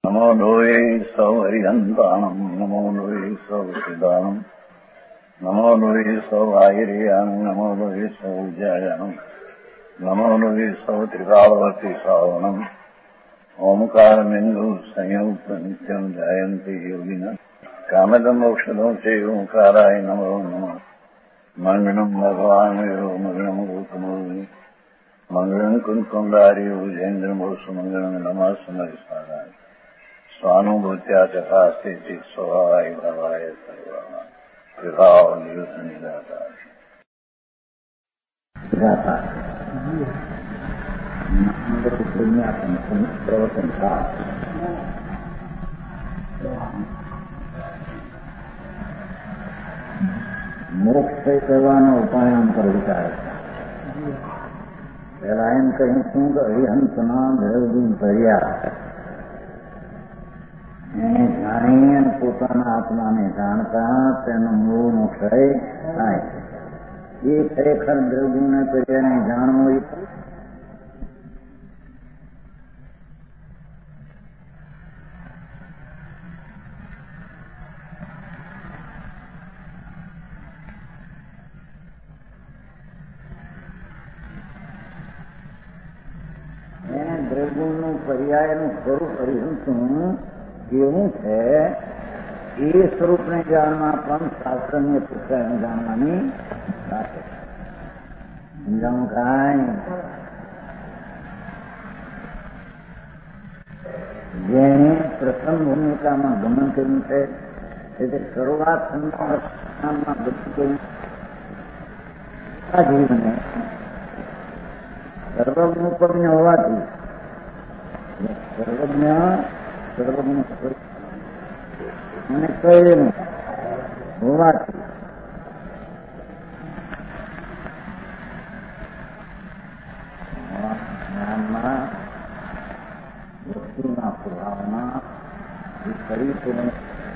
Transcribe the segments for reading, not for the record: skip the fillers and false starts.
नमो लोये सौहरिहन्ताणम् नमो लोये सौहृदानम् नमो लोये सौभागिर्यानम् नमो लोये सौजायानम् नमो लोये सौत्रिकावती सावनम् ओंकारमिन्दु संयुक्त नित्यम् जायन्ति योगिनः कामदम् मोक्षदम् च ओंकाराय नमो नमः मङ्गलम् भगवान् वीरो मङ्गलम् रूपमोहि मङ्गलम् कुन्कुण्डारि भुजेन्द्रमोसु मङ्गलम् नमः समरिसाराय स्वानुभूत्या चकास्ते स्वभावाय भवाय सर्वाः विभाव नियुक्त निराकार प्रवचन था। મોક્ષ કરવાનો ઉપાય પર વિચાર પહેલા એમ કહીશું કે હરિહંસના દ્રવગુણ કર્યા એને જાણી પોતાના આત્માને જાણતા તેનો મૂળ મોક્ષ થાય. એ ખરેખર દ્રવગુણને કર્યાને જાણવું દ્રવગુણનું પર્યાયનું સ્વરૂપ હરિહંસનું કેવું છે એ સ્વરૂપને જાણવા પણ શાસ્ત્રને પુસ્તકને જાણવાની સાથે સમજાવું કાંઈ જેણે પ્રથમ ભૂમિકામાં ગમન કર્યું છે એટલે શરૂઆત સંસ્થાનમાં બધું આ જીવને સર્વજ્ઞ હોવાથી સર્વજ્ઞ અને કહેલું હોવાથી જ્ઞાનમાં વસ્તુના પ્રભાવમાં એ પરિપૂર્ણ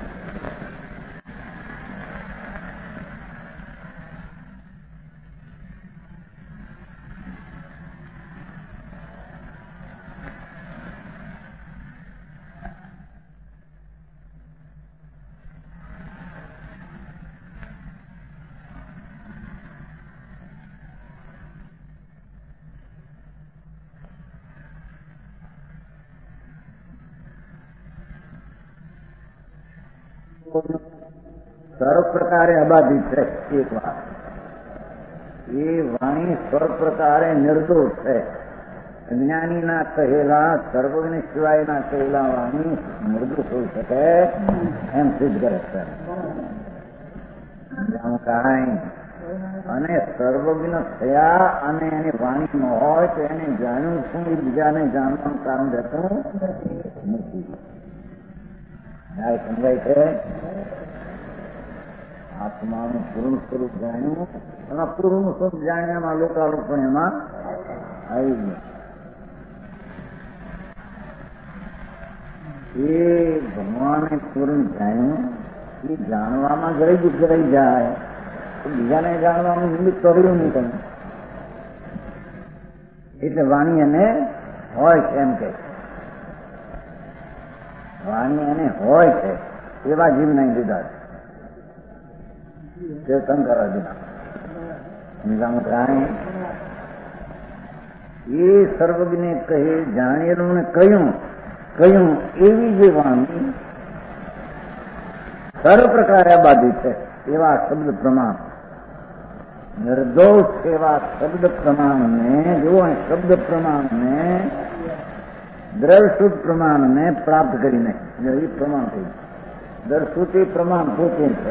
સર્વ પ્રકારે અબાધિત છે. એક વાત એ વાણી સર્વ પ્રકારે નિર્દોષ છે. અજ્ઞાનીના કહેલા સર્વજ્ઞ સિવાયના કહેલા વાણી નિર્દોષ હોઈ શકે એમ સિદ્ધ કરે છે. કાંઈ અને સર્વજ્ઞ થયા અને એની વાણીમાં હોય તો એને જાણ્યું શું એ બીજાને જાણવાનું કારણ રહેતું નથી. સમજાય છે. આત્માનું પૂર્ણ સ્વરૂપ જાણ્યું અને પૂર્ણ સ્વરૂપ જાણ્યામાં લોકાલોક પણ એમાં આવી ગયું. એ ભગવાને પૂર્ણ જાણ્યું એ જાણવામાં ગરાઈ જાય તો બીજાને જાણવાનું નિમિત્ત કર્યું નહીં તમે એટલે વાણી એને હોય છે એમ કે વાણી એને હોય છે એવા જીવ નહીં દીધા છે શંકર એ સર્વજ્ઞે કહે જાણેલું ને કહ્યું એવી જે વાણી સર્વ પ્રકારે બાધિત છે એવા શબ્દ પ્રમાણ નિર્દોષ એવા શબ્દ પ્રમાણને જુઓ શબ્દ પ્રમાણને દ્રવશ્રુત પ્રમાણને પ્રાપ્ત કરીને એ પ્રમાણ થયું. દ્રવશ્રુતિ પ્રમાણ પોતે છે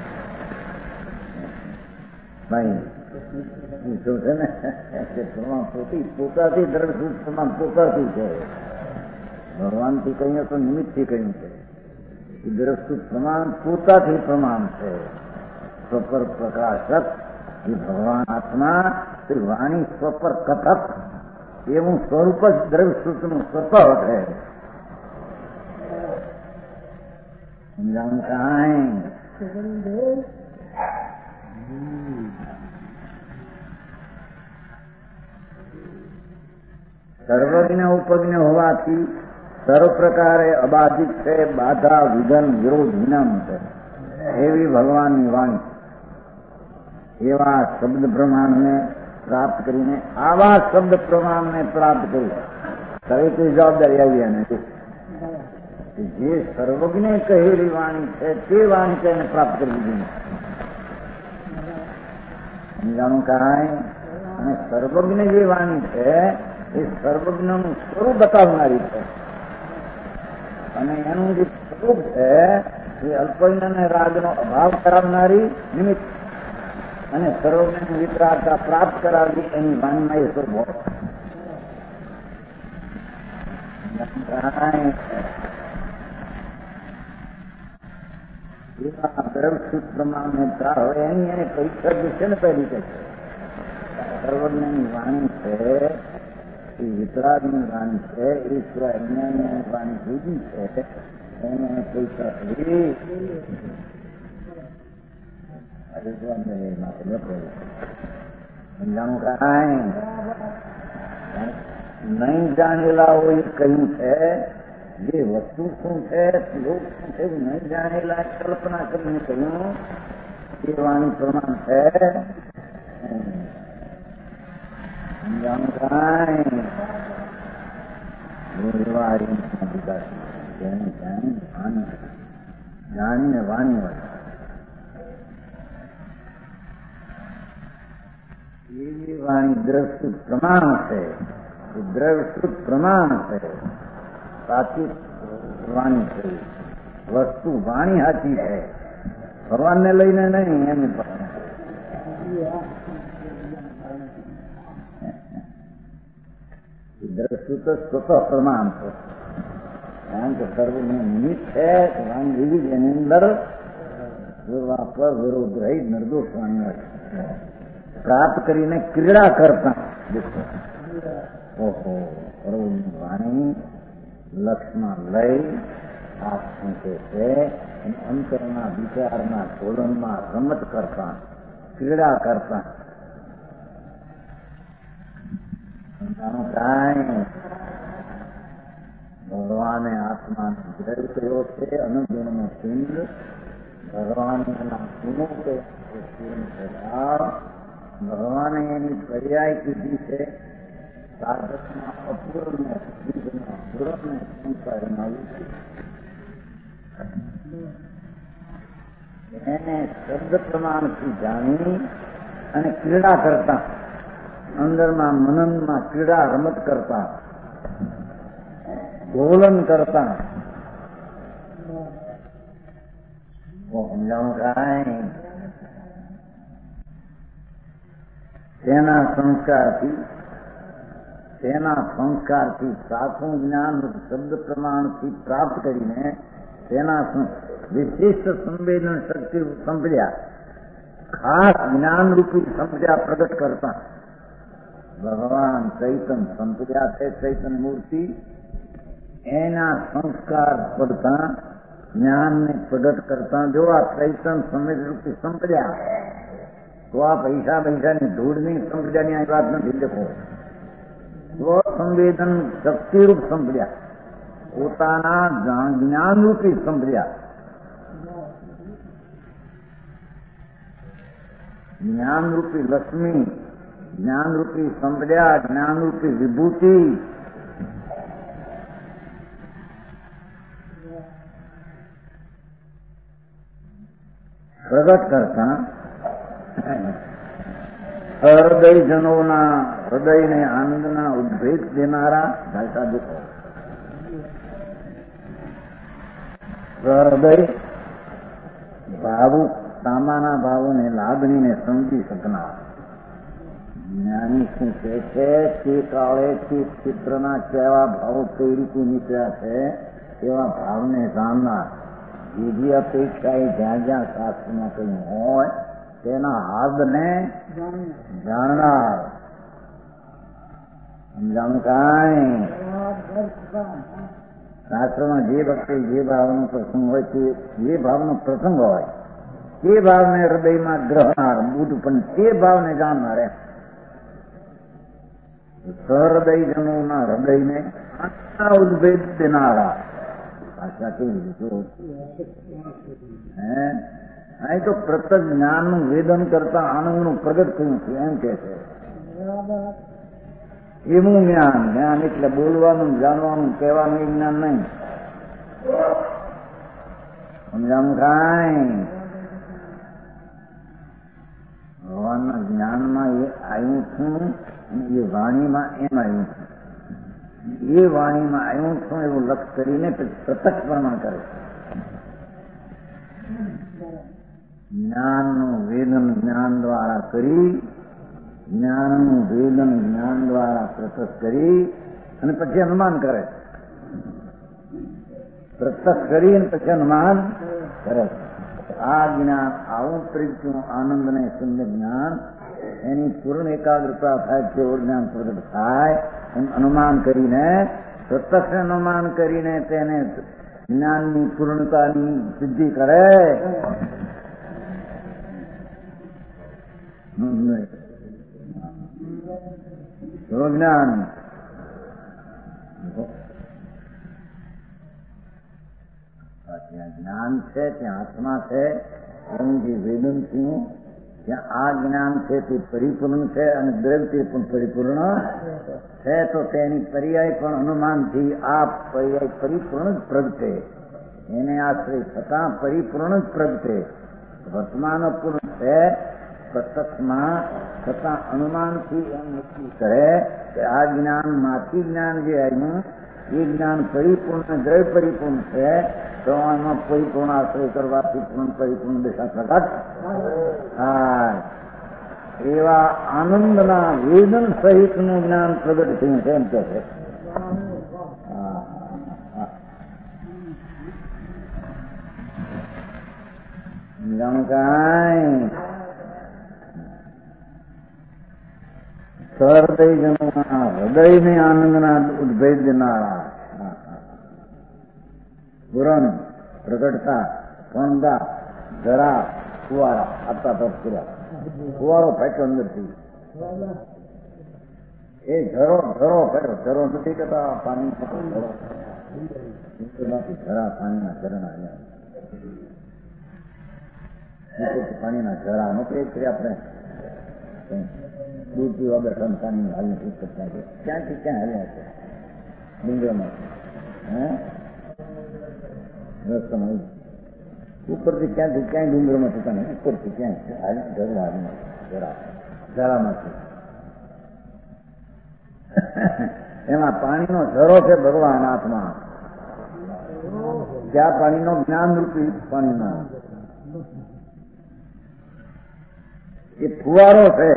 ભાઈ શું છે ને પ્રમાણ પોતાથી દ્રવશ્રુત પ્રમાણ પોતાથી છે. ભગવાનથી કહ્યું તો નિમિત્તથી કહ્યું છે. દ્રવશ્રુત પ્રમાણ પોતાથી પ્રમાણ છે. સ્વપર પ્રકાશક એ ભગવાન આત્મા વાણી સ્વપર કથક એવું સ્વરૂપ જ દ્રવ્યસૂત્રનું સ્વભાવ છે. સમજાવું કાંઈ સર્વજ્ઞ ઉપજ્ઞ હોવાથી સર્વ પ્રકારે અબાધિત છે, બાધા વિઘન વિરોધ વિનમ છે એવી ભગવાનની વાણી. એવા શબ્દ પ્રમાણને પ્રાપ્ત કરીને આવા શબ્દ પ્રમાણને પ્રાપ્ત કરી દરેક જવાબદારી આવી એને જે સર્વજ્ઞ કહેલી વાણી છે તે વાણી તેને પ્રાપ્ત કરી દીધી. સમજાણું કાંઈ? અને સર્વજ્ઞ જે વાણી છે એ સર્વજ્ઞનું સ્વરૂપ બતાવનારી છે અને એનું જે સ્વરૂપ છે એ અલ્પજ્ઞ અને રાગનો અભાવ કરાવનારી નિમિત્ત અને સર્વજ્ઞ વિતરાગતા પ્રાપ્ત કરાવી એની વાણીમાં એ સ્વરૂપ હોય. એવા દ્રવસૂત પ્રમાણતા હોય એની એને પરીક્ષા જે છે ને પહેલી કે છે સર્વજ્ઞની વાણી છે એ વિતરાગની વાણી છે, એ સિવાય અન્યની વાણી જુદી છે એને પરીક્ષા કરી સમજાણું કાંઈ? નહીં જાણેલા હોય કહ્યું છે જે વસ્તુ શું છે લોક શું છે નહીં જાણેલા કલ્પના કરીને કહ્યું એ વાણી પ્રમાણ છે. સમજાણું કાંઈ? જાણીને વાણી હોય એવી વાણી દ્રવસૂત પ્રમાણ છે. દ્રવસૂત પ્રમાણ છે, સાચી વાણી છે. વસ્તુ વાણી સાચી છે, ભગવાનને લઈને નહીં એની પાસે દ્રવસૂત સ્વતઃ પ્રમાણ છે. કારણ કે સર્વને નિમિત્ત છે વાણી વિવિધ એની અંદર પૂર્વાપર વિરોધ રહી નિર્દોષ વાણી હોય પ્રાપ્ત કરીને ક્રીડા કરતા. ઓહો સર્વની વાણી લક્ષમાં લઈ આપ સંકે છે અંતરના વિચારના તોલનમાં રમત કરતા ક્રીડા કરતા. કાંઈ ભગવાને આત્માનો દ્રવ કર્યો છે અનુગુણનો પિંડ. ભગવાન એના ગુણો કે ભગવાને એની પર્યાય કીધી છે સાધકના અપૂર્ણને જીવના પૂર્ણને સંસારમાં એને શબ્દ પ્રમાણથી જાણી અને ક્રીડા કરતા અંદરમાં મનનમાં ક્રીડા રમત કરતા દોલન કરતા. સમજાણું કાંઈ? તેના સંસ્કારથી સાચું જ્ઞાન શબ્દ પ્રમાણથી પ્રાપ્ત કરીને તેના વિશિષ્ટ સંવેદન શક્તિ સંપર્યા ખાસ જ્ઞાનરૂપી સંપર્યા પ્રગટ કરતા. ભગવાન ચૈતન સંપર્યા છે ચૈતન મૂર્તિ એના સંસ્કાર પડતા જ્ઞાનને પ્રગટ કરતા. જો આ ચૈતન સંવેદનરૂપી સંપર્યા તો આ પૈસાની ધૂળની સંપર્યાની આ વાત નથી. દેખો સ્વસંવેદન શક્તિરૂપ સંપર્યા પોતાના જ્ઞાનરૂપી સંપર્યા જ્ઞાનરૂપી લક્ષ્મી જ્ઞાનરૂપી સંપર્યા જ્ઞાનરૂપી વિભૂતિ પ્રગટ કરતા હૃદયજનોના હૃદયને આનંદના ઉદ્ભેદ દેનારા ધારતા દેખો. હૃદય ભાવુક સામાના ભાવોને લાગણીને સમજી શકનાર જ્ઞાની શું કહે છે તે કાળેથી ચિત્રના કેવા ભાવો કઈ રીતે નીકળ્યા છે એવા ભાવને જાણનાર. બીજી અપેક્ષા એ જ્યાં જ્યાં શાસ્ત્રમાં કહ્યું હોય તેના હાર્દને જાણનાર. સમજાણું કાંઈ? શાસ્ત્રમાં જે વખતે જે ભાવનો પ્રસંગ હોય તે જે ભાવનો પ્રસંગ હોય તે ભાવને હૃદયમાં ગ્રહનાર બુદ્ધ પણ તે ભાવને જાણનાર. સહૃદયજનોના હૃદયને ઉદ્ભેદ દેનારા. ભાષા કેવી રીતે હે? અહીં તો પ્રત્યક્ષ જ્ઞાનનું વેદન કરતા આનંદનું પ્રગટ થયું છે એમ કે છે. એવું જ્ઞાન, જ્ઞાન એટલે બોલવાનું, જાણવાનું, કહેવાનું એ જ્ઞાન નહીં. સમજાવું કાંઈ? ભગવાનના જ્ઞાનમાં એ આવ્યું છું અને એ વાણીમાં એમ આવ્યું છું. એ વાણીમાં આવ્યું છું એવું લક્ષ કરીને પ્રત્યક્ષ પ્રમાણ કરે છે. જ્ઞાનનું વેદન જ્ઞાન દ્વારા કરી, જ્ઞાનનું વેદન જ્ઞાન દ્વારા પ્રત્યક્ષ કરી અને પછી અનુમાન કરે છે. પ્રત્યક્ષ કરી અને પછી અનુમાન કરે છે. આ જ્ઞાન આવું પ્રગટ્યું આનંદ ને શૂન્ય જ્ઞાન, એની પૂર્ણ એકાગ્રતા થાય છે, જ્ઞાન પ્રગટ થાય એમ અનુમાન કરીને, પ્રત્યક્ષ અનુમાન કરીને તેને જ્ઞાનની પૂર્ણતાની સિદ્ધિ કરે. જ્ઞાન ત્યાં જ્ઞાન છે, ત્યાં આત્મા છે, એનું જે વેદન થયું ત્યાં આ જ્ઞાન છે તે પરિપૂર્ણ છે અને દ્રવ્ય પણ પરિપૂર્ણ છે. તો તેની પર્યાય પણ અનુમાનથી આ પર્યાય પરિપૂર્ણ જ પ્રગટે, એને આશ્રય થતાં પરિપૂર્ણ જ પ્રગટે. વર્તમાન પૂર્ણ છે, પ્રત્યક્ષમાં છતાં અનુમાનથી એમ નક્કી કરે કે આ જ્ઞાનમાંથી જ્ઞાન જે આવ્યું એ જ્ઞાન પરિપૂર્ણ દ્રવ્ય પરિપૂર્ણ છે. તો એમાં પરિપૂર્ણ આશ્રય કરવાથી પૂર્ણ પરિપૂર્ણ દિશા પ્રગટ થાય. એવા આનંદના વેદન સહિતનું જ્ઞાન પ્રગટ થયું છે એમ કે છે. જાણું કાંઈ સહૃદયજનોના હૃદયને આનંદના ઉદ્ભેદ દેનારા પુરણ પ્રગટતા ફણદા જરા ફુવારા આપતા તપ કર્યા. ફુવારો ફેંક્યો અંદરથી, એ ઝરો ફેંક્યો. ઝરો નથી કહેતા પાણી, જરા પાણીના ઝરણા આવ્યા. પાણીના ઝરા નોકરી કરી આપણે દૂધ પીવા બેઠા પાણી હાલની કરતા છે. ક્યાંથી ક્યાં હાલ્યા છે ડુંગરમાંથી, રસ્તામાં ઉપરથી ક્યાંથી ક્યાંય ડુંગરમાં થતા ને ઉપરથી ક્યાંય ઝરામાંથી એમાં પાણીનો ઝરો છે ભગવાન આત્મા. જ્યાં પાણીનો જ્ઞાન રૂપી પાણીનો એ ફુવારો છે.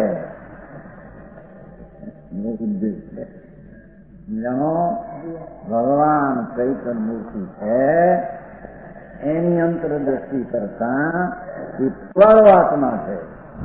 ભગવાન ચૈતન્ય મૂર્તિ છે, એની અંતરદ્રષ્ટિ કરતા એ ફુવારો આત્મા છે.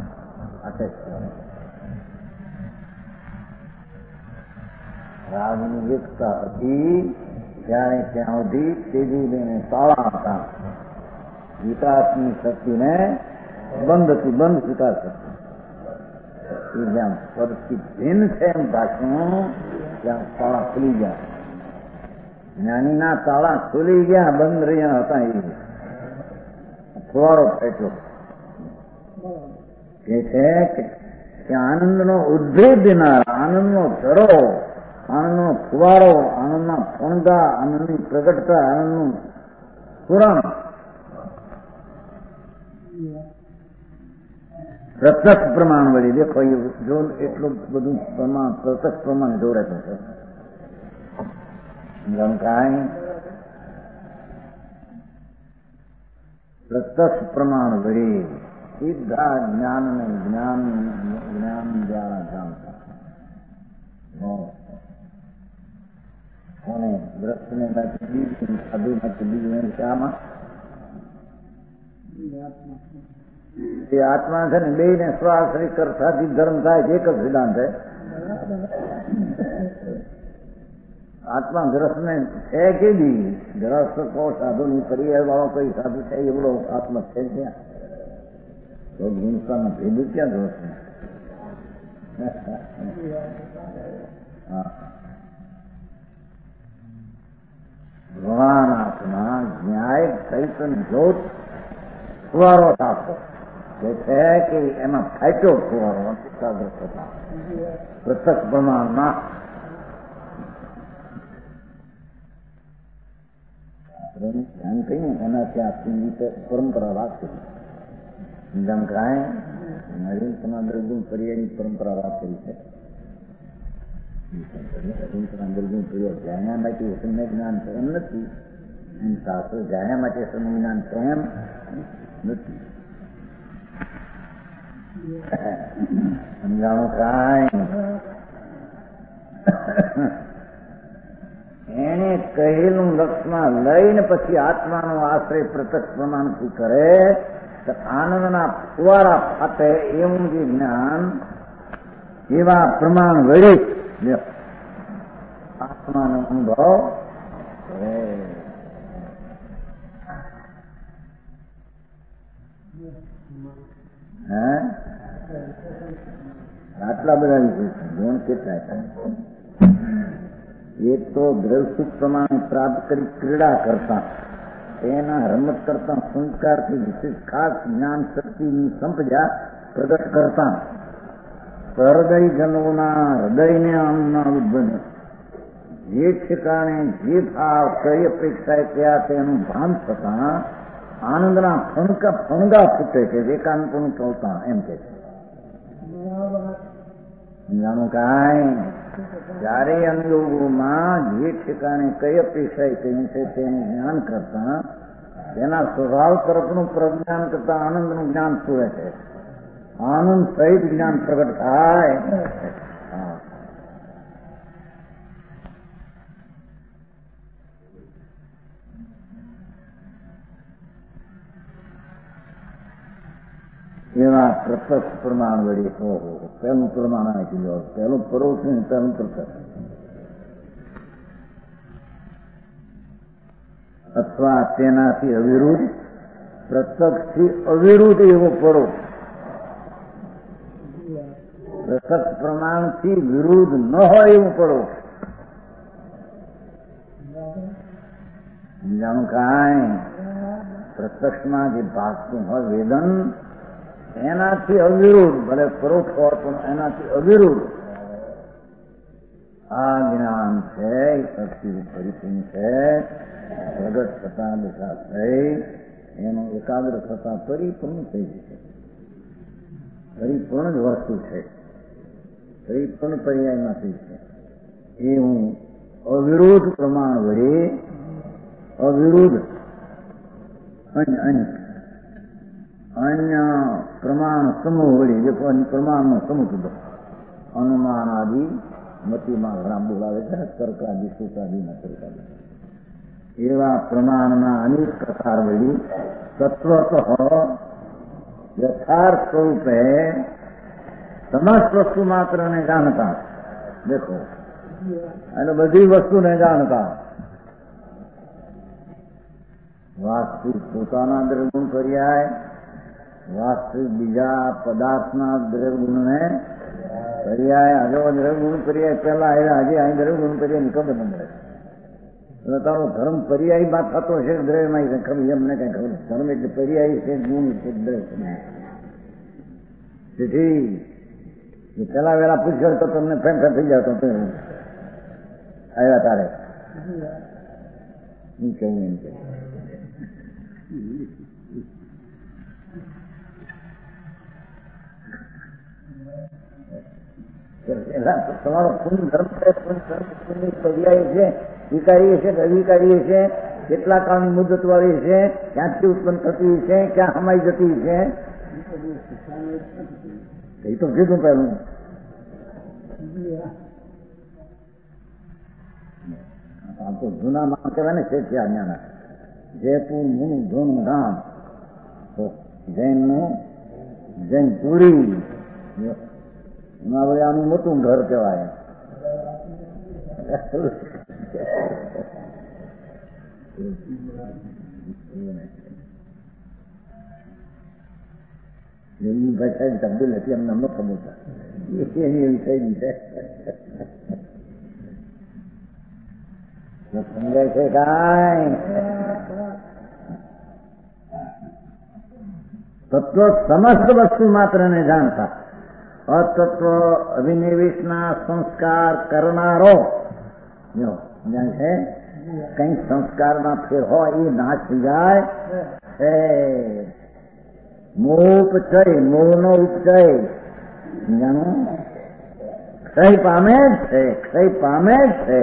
રાજની એકતા હતી ત્યારે ત્યાં સુધી તેજીને તાળા હતા. વિકાસની શક્તિને બંધ હતી, બંધ વિકાસ હતી. જ્યાં પદથી ભિન્ન છે એમ ભાષણ ત્યાં તાળા ખુલી ગયા. જ્ઞાનીના તાળા ખુલી ગયા, બંધ રહ્યા હતા. એ ફુવારો ફેંક્યો કે છે કે આનંદનો ઉદ્ભેદ દેનારા, આનંદનો ઝરો, આનંદનો ફુવારો, આનંદના ફણદા, આનંદની પ્રગટતા, આનંદનું પુરાણ પ્રત્યક્ષ પ્રમાણ વળી. દેખો જો એટલું બધું પ્રમાણ પ્રત્યક્ષ પ્રમાણ જોડાતું છે. કાંઈ પ્રત્યક્ષ પ્રમાણ વળી સીધા જ્ઞાનને જ્ઞાન દ્વારા જાણતા. કોને દ્રષ્ટને બીજું સાધુ નથી, બીજું શામાં એ આત્મા છે ને, બે ને સ્વાશ્રી કરતાથી ધર્મ થાય છે. એક જ સિદ્ધાંત છે. આત્મા ગ્રસ્તને છે કે બી ગ્રસ્ત કો સાધુ ની પરિવાર વાળો કોઈ સાધુ છે એવડો આત્મા છે ત્યાં તો ગુણસ્તાના ભેદું ક્યાં ગ્રસ્ત ભવાનાથના ન્યાય ચૈતન જોત ફુવારો થતો જે છે કે એમાં ફાટ્યો ફુવારો એકાગ્ર થતા પ્રત્યક્ષ પ્રમાણમાં ધ્યાન કહીને એનાથી આ સંગીત પરંપરા રાખી જેમ કાંઈ નરેન્દ્રના દર્ગુણ પર્યાયની પરંપરા રાખેલી છે. નરેન્દ્રના દર્ગુણ પર્યાય જાણ્યા માટે સમ્ય જ્ઞાન છે એમ નથી, એમ શાસ્ત્ર જાણ્યા માટે સમ્ય જ્ઞાન છે એમ નથી. સમજાણું કાંઈ એને કહેલું લક્ષમાં લઈને પછી આત્માનો આશ્રય પ્રત્યક્ષ પ્રમાણ શું કરે તો આનંદના ફુવારા ફાટે એવું જે જ્ઞાન એવા પ્રમાણ વળી આત્માનો અનુભવ કરે. આટલા બધા ગુણ કેટલા થાય? એક તો દ્રવસુખ પ્રમાણે પ્રાપ્ત કરી ક્રીડા કરતા તેના રમત કરતા સંસ્કારથી વિશેષ ખાસ જ્ઞાન શક્તિની સંપજા પ્રગટ કરતા હૃદયજનોના હૃદયને આનંદના ઉદ્બને જે ઠેકાણે જે ભાવ કઈ અપેક્ષાએ ત્યાં તેનું ભાન થતા આનંદના ફણગા ફૂટે છે. એકાંતનું ચોતા એમ કે છે. જાણું કાંઈ જ્યારે અનુયોગોમાં જે ઠેકાણે કઈ અપેક્ષાએ કહ્યું છે તેનું જ્ઞાન કરતા તેના સ્વભાવ તરફનું પ્રજ્ઞાન કરતા આનંદનું જ્ઞાન પૂરે છે. આનંદ સહિત જ્ઞાન પ્રગટ થાય. એવા પ્રત્યક્ષ પ્રમાણ વળી પહેલું પ્રમાણ આપી દો. પહેલું પરોક્ષ ને પહેલું પ્રત્યક્ષ અથવા તેનાથી અવિરુદ્ધ પ્રત્યક્ષથી અવિરુદ્ધ એવો પરોક્ષ. પ્રત્યક્ષ પ્રમાણથી વિરુદ્ધ ન હોય એવું પરોક્ષ. જાણું કાંઈ પ્રત્યક્ષમાં જે ભાગતું હોય વેદન એનાથી અવિરુદ્ધ, ભલે પરોક્ષ હોય પણ એનાથી અવિરુદ્ધ આ જ્ઞાન છે. એ શક્તિ પરિપૂર્ણ છે. પ્રગટ થતા દશા થઈ એનો એકાગ્ર થતા પરિપૂર્ણ થઈ જશે. પરિપૂર્ણ જ વસ્તુ છે. પરિપૂર્ણ પર્યાયમાંથી છે. એ હું અવિરુદ્ધ પ્રમાણ વડે અવિરુદ્ધ અન્ય પ્રમાણ સમૂહ વળી જે પ્રમાણનો સમૂહ કીધો અનુમાન આદિ મતીમાં ઘણા બોલાવે છે ને તર્કાદી સુતાદિના તર્કાદી એવા પ્રમાણના અનેક પ્રકાર વળી તત્વત યથાર્થ સ્વરૂપે સમસ્ત વસ્તુ માત્રને જાણતા. દેખો અને બધી વસ્તુને જાણતા. વાસ્તવિક પોતાના દ્રવ્યગુણ પર્યાય, વાસ્તવિક બીજા પદાર્થના દ્રવ્યગુણને પર્યાય. હજુ દ્રવ્યગુણ પર્યાય પહેલા આવ્યા, હજી અહીં દ્રવ્યગુણ પર્યાયની ખબર ન મળે. એટલે તારો ધર્મ પર્યાયમાં થતો છે દ્રવ્યમાં ખબર એમને કઈ ખબર. ધર્મ એટલે પર્યાય છે, ગુણ છે, દ્રવ્ય. તેથી પેલા વેલા પૂછ્યો તો તમને ફેંફા થઈ જાવ તો આવ્યા તારે હું કેવું એમ કે તમારો પૂર્ણ ધર્મ છે, પર્યાય છે, સ્વીકારીએ છે, અધિકારીએ છે, કેટલા કાળની મુદત વાળી છે, ક્યાંથી ઉત્પન્ન થતી છે, ક્યાં હમાઈ જતી છે, એ તો કીધું પહેલું. આ તો જૂના માં કહેવાય ને છે જ્ઞાન. જયપુર મુન ધૂન ધામ જૈનપુરી એમાં વળી આનું મોટું ઘર કહેવાય. એમની ભાષા તબદીલ નથી, અમને ન ખબર એની એવી થઈ છે. સમજાય છે કાંઈ? તત્વ સમસ્ત વસ્તુ માત્ર ને જાણતા, અતત્વ અભિનિવેશના સંસ્કાર કરનારો જાણે છે. કઈ સંસ્કારમાં ફેર હોય એ નાશ થઈ જાય છે. મોપચય, મોહનો ઉપચય જાણો ક્ષય પામે જ છે, ક્ષય પામે જ છે.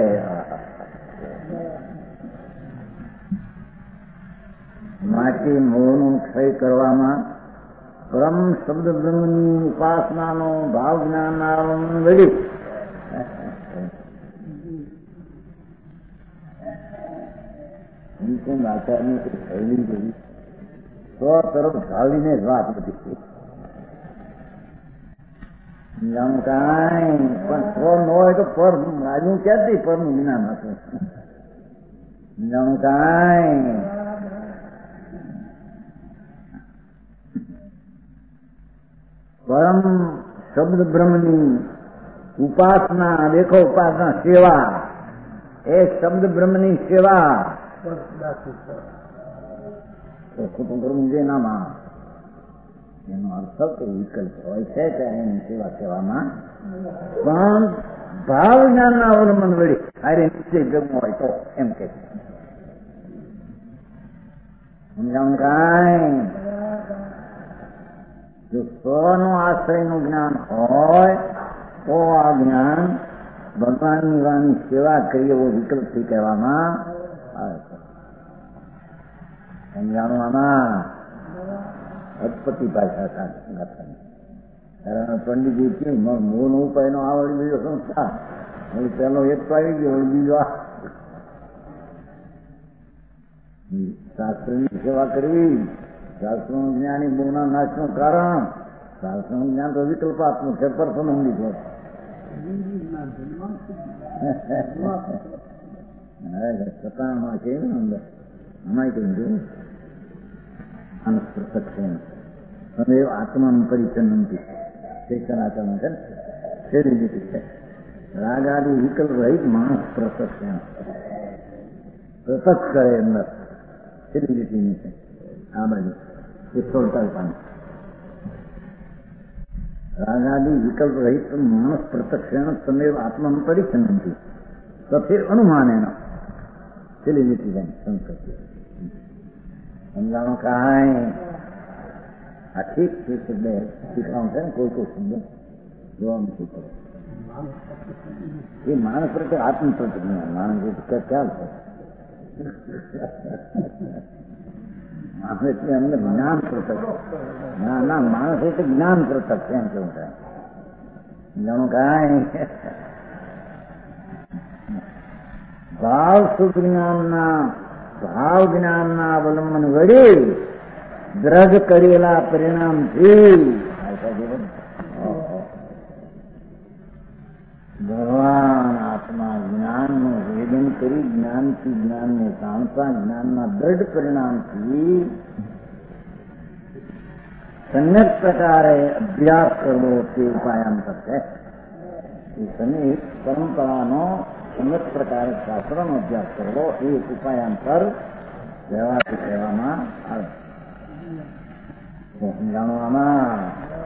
માટે મોહનો ક્ષય કરવામાં પરમ શબ્દ બ્રહ્મની ઉપાસનાનો ભાવ જ્ઞાન વળી આચારની શૈલી જોઈ સો તરફ ઢાળીને જ વાત બધી જાણું કાંઈ પણ સ્વ ન હોય તો પર આજુ ક્યાંથી પરનું જ્ઞાન હતું? જાણું કાંઈ પરમ શબ્દ બ્રહ્મની ઉપાસના, દેખો ઉપાસના સેવા, એ શબ્દ બ્રહ્મની સેવા ખોટું કરવું જોઈએ નામાં. એનો અર્થ કે વિકલ્પ હોય છે ત્યારે એની સેવા કહેવામાં, પણ ભાવ જ્ઞાનના અવલંબન વળી અરે નિશ્ચય જગવું હોય તો એમ કે સમજાવું કાંઈ? જો સ્વનો આશ્રયનું જ્ઞાન હોય તો આ જ્ઞાન ભગવાનની વાણી સેવા કરી એવો વિકલ્પથી કહેવામાં આવે છે. સમજાણું આમાં અટપટી ભાષા સાથે પંડિતજી કેમ મોહ નો ઉપાય નો આવડી બીજો સંસ્થા હવે પેલો એક તો આવી ગયો બીજો શાસ્ત્રની સેવા કરવી. શાસ્ત્રનું જ્ઞાન એ મોહના નાશનું કારણ. શાસ્ત્રનું જ્ઞાન તો વિકલ્પાત્મક છે, પરસનંદી છે. સતામાં છે ને અંદર અમાય કહ્યું માણસ પ્રત્યક્ષ અને આત્માનું પરિચન નથી શિક્ષણ આચરણ છે. શેરી રીતે છે રાગાદી વિકલ્પ રહિત માણસ પ્રત્યક્ષ પ્રત્યક્ષ કરે અંદર શેરી રીતની છે. આ બાજુ 148 રાગાદી વિકલ્પ રહિત માણસ પ્રત્યક્ષ તમેવ આત્માનું પરિચન નથી તો ફિર અનુમાન એનો શેરી રીતે જાય સંસ્કૃતિ સમજાણો કાંઈ? આ ઠીક છે કે બે શીખવાનું છે ને કોઈ કોઈ સમજો જોવાનું શીખવું એ માણસ પ્રત્યે આત્મ પ્રતિજ્ઞા માણસ ક્યાં છે? માણસ એટલે અંદર જ્ઞાન પ્રત્યક્ષ ના ના માણસ એટલે જ્ઞાન પ્રત્યક્ષ એમ કેવું થાય જાણો કાંઈ? ભાવ સુખ જ્ઞાનના ભાવ જ્ઞાનના અવલંબન વળી દ્રઢ કરેલા પરિણામથી ભગવાન આત્મા જ્ઞાનનું વેદન કરી જ્ઞાનથી જ્ઞાનને જાણતા જ્ઞાનના દ્રઢ પરિણામથી સમ્યક પ્રકારે અભ્યાસ કરવો તે ઉપાયાંતર છે. એ સમ્યક પરંપરાનો સમ્યક પ્રકારે શાસ્ત્રનો અભ્યાસ કરવો એ ઉપાયાંતર વ્યવહારથી કહેવામાં આવે. સમજાણવામાં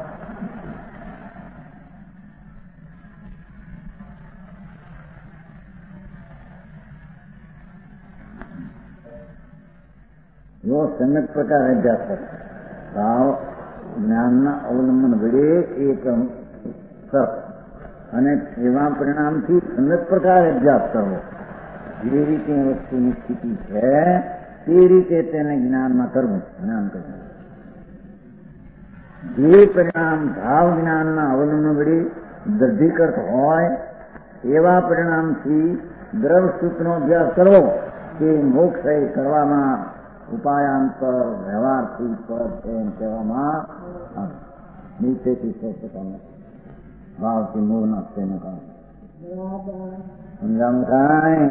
જો સમ્યક પ્રકારે અભ્યાસ કરે ભાવ જ્ઞાનના અવલંબન વડે એક સર અને એવા પરિણામથી સમ્યક પ્રકારે અભ્યાસ કરવો. જે રીતે વસ્તુની સ્થિતિ છે તે રીતે તેને જ્ઞાનમાં કરવું. જ્ઞાન કરવું જે પરિણામ ભાવ જ્ઞાનના અવલંબન વડે દૃઢીકૃત હોય એવા પરિણામથી દ્રઢ સૂત્રનો અભ્યાસ કરવો તે મોક્ષ કરવામાં ઉપાયાંતર વ્યવહારથી પર એમ કહેવામાં આવે. નીચેથી પોતાને ભાવથી મોહ ના તેને કારણે સમજાણું કાંઈ?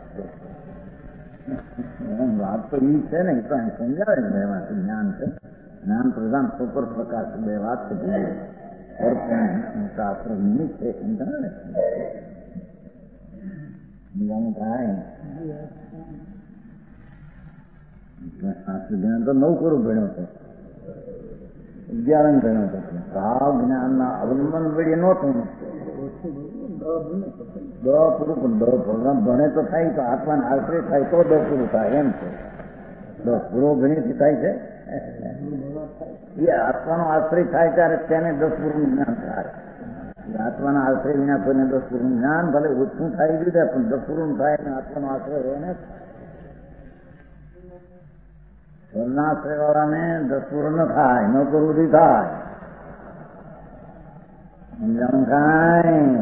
વાત તો એ છે ને તો સમજાવે ને એમાંથી જ્ઞાન છે જ્ઞાન પ્રધાન સુપર પ્રકાશ બે વાત છે. શાસ્ત્ર નિમિત્ત છે થાય શાસ્ત્ર જ્ઞાન તો 9 કરોડ ભણ્યો હતો, 11 ભણ્યો હતો. ભાવ જ્ઞાનના અવલંબન વળી નહોતું. પૂરું પ્રોગ્રામ ભણે તો થાય તો આત્માને આશ્રય થાય તો 10 પૂરું થાય એમ છે. 10 પૂરો ભણીથી થાય છે. એ આત્માનો આશ્રય થાય ત્યારે તેને 10 પૂરું જ્ઞાન થાય. આત્માના આશ્રય વિના કોઈને 10 પૂરું જ્ઞાન ભલે ઓછું થાય ગયું પણ 10 પૂરું થાય ને આત્માનો આશ્રય રહે ને. સ્વર્ણાશ્રય વાળાને 10 પૂરું ન થાય, ન પૂરું થાય. સમજાણું કાંઈ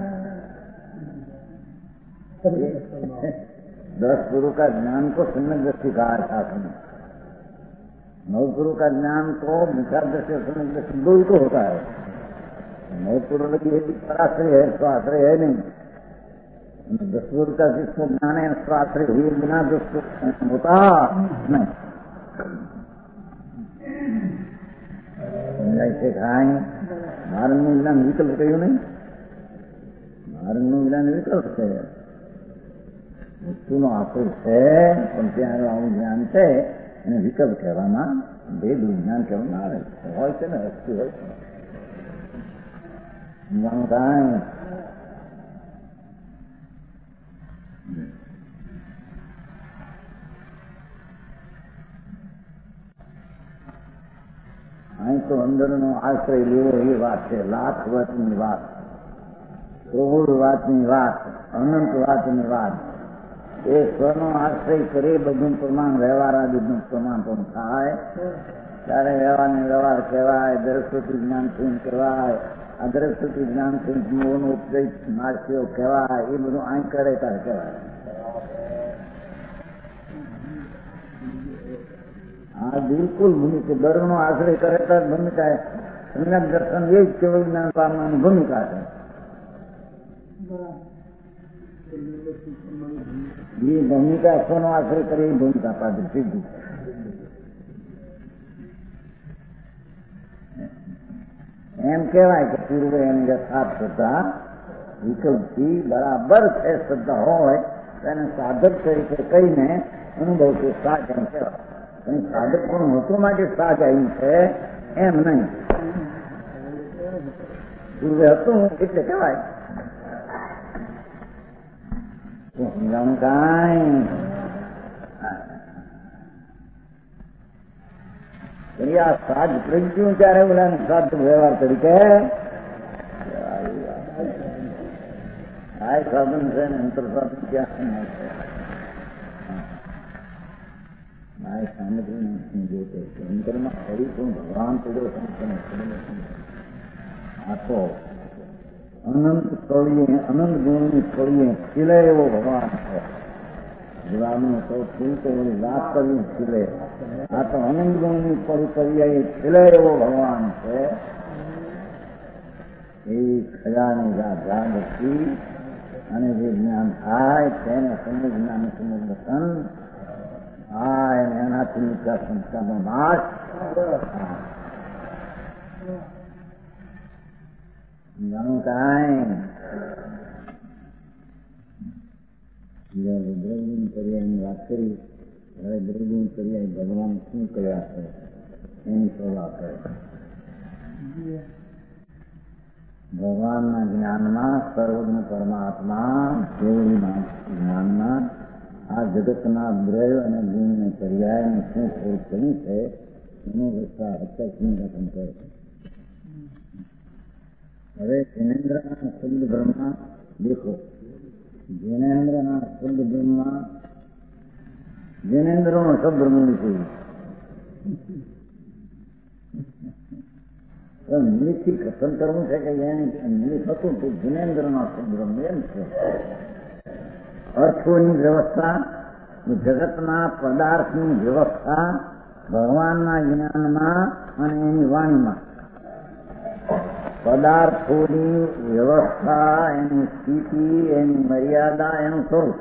10 गुरु का ज्ञान को सम्यक दृष्टि कहा है शास्त्र में। 9 गुरु का ज्ञान तो विचार दृष्टि और सम्यक दृष्टि दो ही तो होता है। 9 गुरु की पराश्रय है, स्वाश्रय है नहीं। 10 गुरु का जिसको ज्ञान है स्वाश्रय हुए बिना जिसको होता नहीं। ऐसे खाएं भारत में ज्ञान विकल्प कहीं नहीं, भारत में ज्ञान विकल्प है। વસ્તુનો આક્રોશ છે પણ ત્યાં આવું જ્ઞાન છે એને વિકલ્પ કહેવામાં, ભેદ વિજ્ઞાન કહેવામાં આવે હોય છે ને, વસ્તુ હોય છે. કાંઈ અહીં તો અંદરનો આશ્રય લેવો એ વાત છે. લાખ વાતની વાત, કરોડ વાતની વાત, અનંત વાતની વાત. એ સ્વનો આશ્રય કરે બધું પ્રમાણ વ્યવહાર આદિનું પ્રમાણ પણ થાય ત્યારે વ્યવહારને વ્યવહાર કહેવાય, દ્રષ્ટિ જ્ઞાન કહેવાય. આ દ્રષ્ટિ જ્ઞાન મોહનો ઉપદેશ માર્ગીઓ કહેવાય. એ બધું અહીં કરે ત્યારે કહેવાય. આ બિલકુલ ભૂમિકા દરનો આશ્રય કરે તો ભૂમિકા સમ્યક દર્શન એ જ કેવળ જ્ઞાન પામવાની ભૂમિકા છે. એ ભૂમિકા સ્વનો આશ્રય કરે એ ભૂમિકા પાત્ર સીધી. એમ કહેવાય કે પૂર્વે એની યથાર્થ શ્રદ્ધા વિકલ્પથી બરાબર છે. શ્રદ્ધા હોય તેને સાધક તરીકે કહીને અનુભવ કે સાચ એમ કહેવાય. પણ સાધક પણ હોતું માટે સાચ આવ્યું છે એમ નહીં. પૂર્વે હતું એટલે કહેવાય. સમજાણું કાંઈ આ સાજ પ્રજ્ઞું ત્યારે ઓલા સાધ વ્યવહાર તરીકે આ સાધન છે ને અંતર સાધન ક્યાં આ સામગ્રી જોતો અંતરમાં હરી પણ ભગવાન પડ્યો આખો અનંત સ્થળીએ અનંત ગુણની સ્થળીએ ખીલે એવો ભગવાન છે. ગુલાબનો સૌ ખીલતો એની વાત કરવી ખીલે. આ તો અનંત ગુણની પરિચર્યા ખીલે એવો ભગવાન છે. એ ખજાની જાગૃતિ અને જે જ્ઞાન થાય તેને સમજ જ્ઞાન સમજ દર્શન થાય અને એનાથી નીકળા સંસ્કારનો નાશ. જાણું કાંઈ દ્રવ્યગુણ પર્યાયની વાત કરી. હવે દ્રવ્યગુણ પર્યાય ભગવાન શું કર્યા છે એની સલાહ કરે. ભગવાનના જ્ઞાનમાં સર્વજ્ઞ પરમાત્મા કેવળીના જ્ઞાનમાં આ જગતના દ્રવ્ય અને ગુણને પર્યાયને શું સ્વરૂપ કર્યું છે એનો વિસ્તાર અત્યાર સુધી કરે છે. હવે જૈનેન્દ્રના શબ્દ બ્રહ્મા દેખો. જૈનેન્દ્રના શબ્દ બ્રહ્મા જૈનેન્દ્રનો શબ્દ બ્રહ્મ નિમિત્તથી કથન કરવું છે કે નિમિત્ત હતું તો જૈનેન્દ્રના શબ્દ બ્રહ્મ એમ છે. અર્થોની વ્યવસ્થા, જગતના પદાર્થની વ્યવસ્થા ભગવાનના જ્ઞાનમાં અને એની વાણીમાં. પદાર્થોની વ્યવસ્થા, એની સ્થિતિ, એની મર્યાદા, એનું સ્વરૂપ.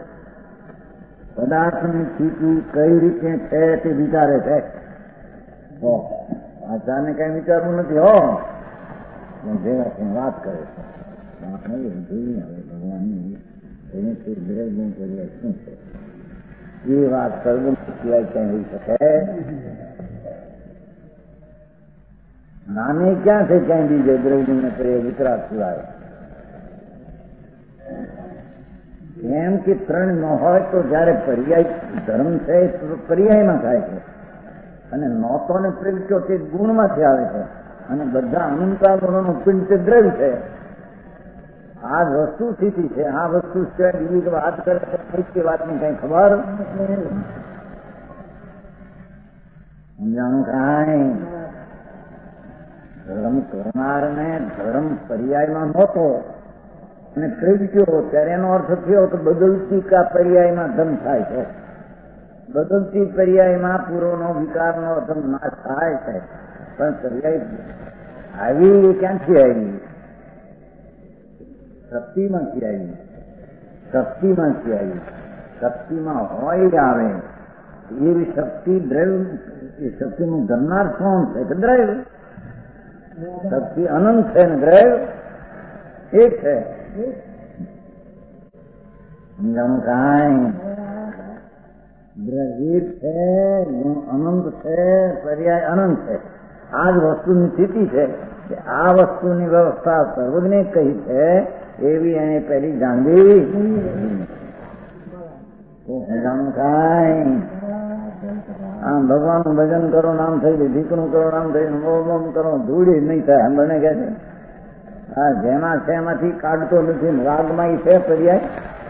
પદાર્થની સ્થિતિ કઈ રીતે છે તે વિચારે છે. આચારને કઈ વિચારવું નથી હો, ભેગા થઈને વાત કરે છે. આપણે જોઈએ હવે ભગવાનની એને દ્રવ્ય ગુણ કરીએ શું છે એ વાત સર્વગુણ સિવાય ક્યાં હોઈ શકે? નામે ક્યાં છે ક્યાંય બીજે દ્રવ્ય ને કરીએ વિતરાગ સિવાય? કેમ કે ત્રણ ન હોય તો જયારે પર્યાય ધર્મ છે તો પર્યાયમાં થાય છે, અને નહોતો ને પ્રગટ્યો તે ગુણમાંથી આવે છે, અને બધા અનંતા ગુણોનું પિંડ તે દ્રવ્ય છે. આ વસ્તુ સ્થિતિ છે. આ વસ્તુ સિવાય બીજી વાત કરે છે વાતની કઈ ખબર સમજાણું કાંઈ? ધર્મ કરનારને ધર્મ પર્યાયમાં નહોતો અને પ્રગટ્યો ત્યારે એનો અર્થ થયો કે બદલતી કા પર્યાયમાં ધર્મ થાય છે. બદલતી પર્યાયમાં પૂર્વનો વિકારનો ધર્મ નાશ થાય છે, પણ પર્યાય આવી ક્યાંથી આવી? શક્તિમાંથી આવી. શક્તિમાંથી આવી. શક્તિમાં હોય આવે એવી શક્તિ દ્રવ્ય. એ શક્તિનું ધરનાર કોણ છે કે દ્રવ્ય? શક્તિ અનંત છે ને દ્રવ્ય એક છે. સમજાણું કાંઈ? દ્રવ્ય છે, અનંત છે, પર્યાય અનંત છે. આ જ વસ્તુની સ્થિતિ છે કે આ વસ્તુની વ્યવસ્થા સર્વજ્ઞે કહી છે એવી એને પહેલી જાણવી. સમજાણું કાંઈ? આમ ભગવાનનું ભજન કરો નામ થઈ ગયું, દીકરું કરો નામ થઈ ગયું, ઓમ કરો ધૂળી નહીં થાય. મને કહે છે હા જેમાં છે એમાંથી કાઢતો નથી. રાગમાં એ છે પર્યાય.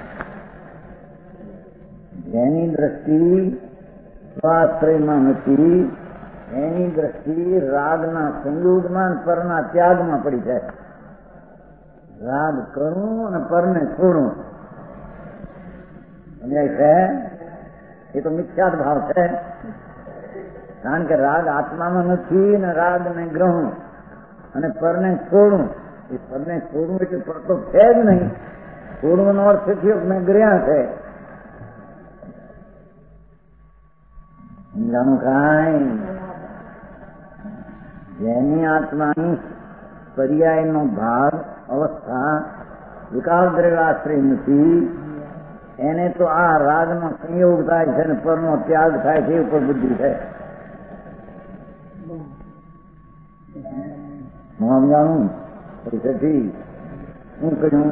જેની દ્રષ્ટિ સ્વાશ્રયમાં નથી એની દ્રષ્ટિ રાગના સંયોગમાં પરના ત્યાગમાં પડી જાય. રાગ કરું અને પરને છોડું છે એ તો મિથ્યાત ભાવ છે. કારણ કે રાગ આત્મામાં નથી ને રાગ ને ગ્રહણ અને પરને છોડું. એ પરને છોડવું એટલે પર તો છે જ નહીં. છોડવાનો અર્થ થયો મેં ગ્રહણ છે. સમજાણું કાંઈ? જેની આત્માની પર્યાયનો ભાગ અવસ્થા વિકાસ દ્રવ્યાશ્રય નથી એને તો આ રાગનો સંયોગ થાય છે ને પરનો ત્યાગ થાય છે એ ઉપર બુદ્ધિ છે. હું સમજાણું પછી શું કહ્યું?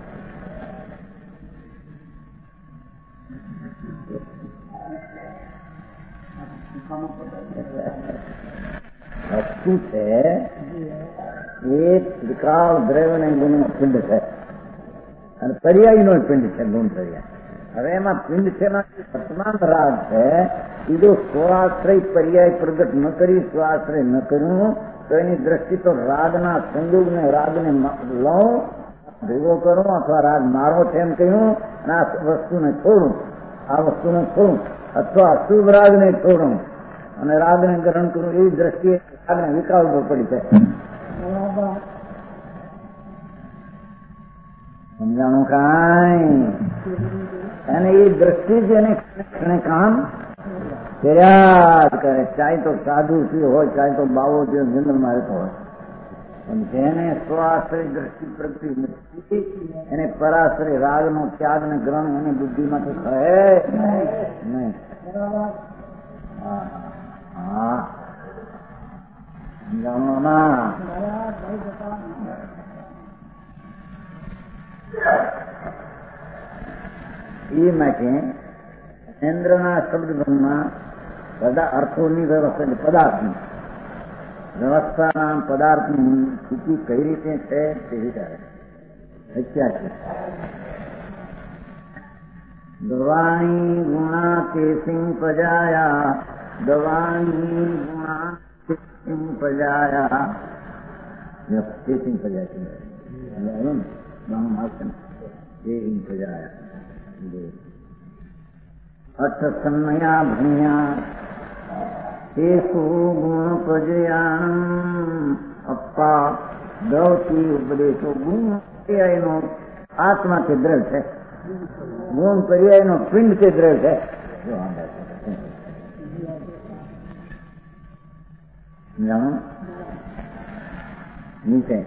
વસ્તુ છે એ ત્રિકાળ દ્રવ્ય ને ગુણનો પિંડ છે અને પર્યાયનો પિંડ છે ગુણ પર્યાય. હવે એમાં પિંડ છે વર્તમાન રાગ છે એ જો સ્વાશ્રય પર્યાય પ્રગટ ન કરી સ્વાશ્રય ન કર્યું તો એની દ્રષ્ટિ તો રાગના સંયોગને રાગને લઉં ભેગો કરું અથવા રાગ મારો છે એમ કહ્યું અને આ વસ્તુને છોડું. આ વસ્તુને છોડું અથવા શુભ રાગને છોડું અને રાગને ગ્રહણ કરું એવી દ્રષ્ટિએ રાગને વિકાસ પર પડી છે. સમજાણું કાંઈ? અને એ દ્રષ્ટિ જ એને કામ કર્યા જ કરે. ચાહે તો સાધુ થયો હોય, ચાહે તો બાવો થયો જંગલમાં રહેતો હોય, પણ જેને સ્વાશ્રય દ્રષ્ટિ પ્રગતિ નથી એને પરાશ્રય રાગનો ત્યાગ ને ગ્રહણ એની બુદ્ધિમાંથી કહે નહીં. હા સમજાણું? એ માટે ઇન્દ્રના શબ્દમાં બધા અર્થોની વ્યવસ્થા પદાર્થની વ્યવસ્થાના પદાર્થની સ્થિતિ કઈ રીતે છે તે વિચારે. અત્યારે દવાણી ગુણા તે સિંહ પજાયા, દવાણી ગુણા તે સિંહ પજાયા. તે સિંહ પજાયા અઠ સન્મયા ભણ્યા તે ગુણ પ્રજયાન અપ્પા દવતી ઉપદેશો. ગુણ પર્યાયનો આત્મા તે દ્રવ્ય છે. ગુણ પર્યાયનો પિંડ તે દ્રવ્ય છે. જાણો નીચે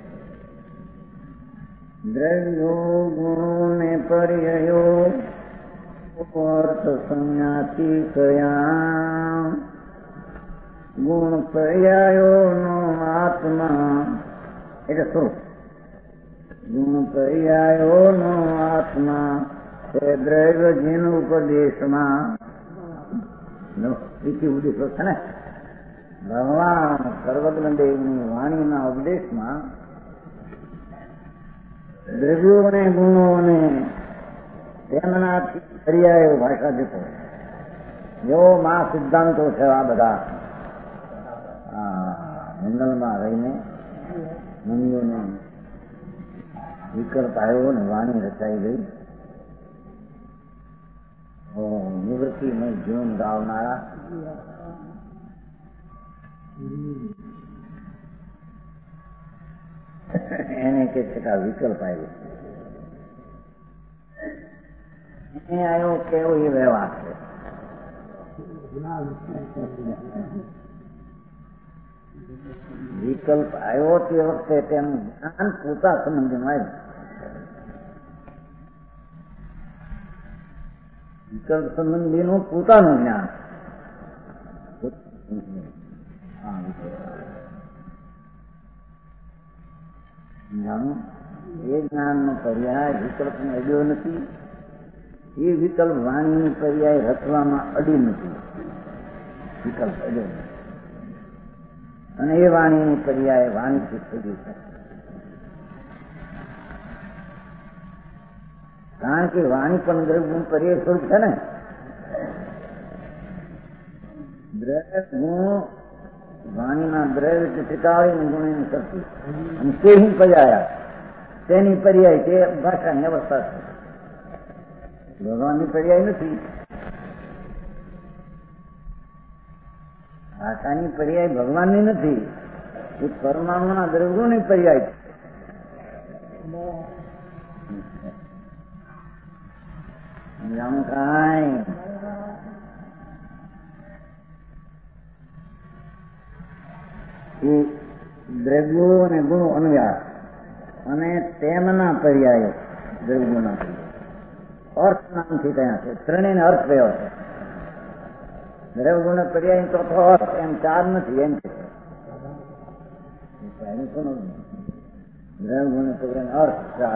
દ્રવ્યો ગુણો ને પર્યયો અર્થ સંન્યાસી કયા ગુણ પર્યાયો નો આત્મા એટલે સ્વરૂપ ગુણ પર્યાયો નો આત્મા તે દ્રવ્ય જીન ઉપદેશમાં ઉપદેશો છે ને ભગવાન સર્વજ્ઞદેવની વાણીના ઉપદેશમાં દ્રવ્યોને ગુણોને તેમના પર્યાયો ભાષા જતો એવો મા સિદ્ધાંતો છે આ બધા જંગલમાં રહીને મુનિઓને વિકલ્પ આવ્યો ને વાણી રચાઈ ગઈ. નિવૃત્તિમય જીવન ગાવનારા એને કે છતાં વિકલ્પ આવ્યો એને આવ્યો કેવો એ વ્યવહાર છે. વિકલ્પ આવ્યો તે વખતે તેનું જ્ઞાન પોતા સંબંધીમાં આવ્યું. વિકલ્પ સંબંધીનું પોતાનું જ્ઞાન જાણો એ જ્ઞાનનો પર્યાય વિકલ્પને અડ્યો નથી. એ વિકલ્પ વાણીની પર્યાય રચવામાં અડી નથી. વિકલ્પ અડ્યો નથી અને એ વાણીની પર્યાય વાણીથી થઈ ગઈ છે. કારણ કે વાણી પણ દ્રવ્યનું પર્યાય સ્વરૂપ છે ને. દ્રવ્ય ગુણ વાણીના દ્રવ્ય ટીકાવીને ગુણની શક્તિ અને તેની પર્યાય તેની પર્યાય તે ભાષાની અવસ્થા છે. ભગવાનની પર્યાય નથી. ભાષાની પર્યાય ભગવાનની નથી. એ પરમાણુના દ્રવ્યોની પર્યાય છે. જાણું કાંઈ એ દ્રવ્યો અને ગુણો અનુયાર અને તેમના પર્યાયો દ્રવ્યોના પર્યાય અર્થ નામથી ત્યાં છે. ત્રણેયને અર્થ કયો છે. દ્રવ્યગુણ પર્યાય ચોથો અર્થ એમ ચાર નથી એમ છે. દ્રવ્યગુણ પર્યાય અર્થ ચાર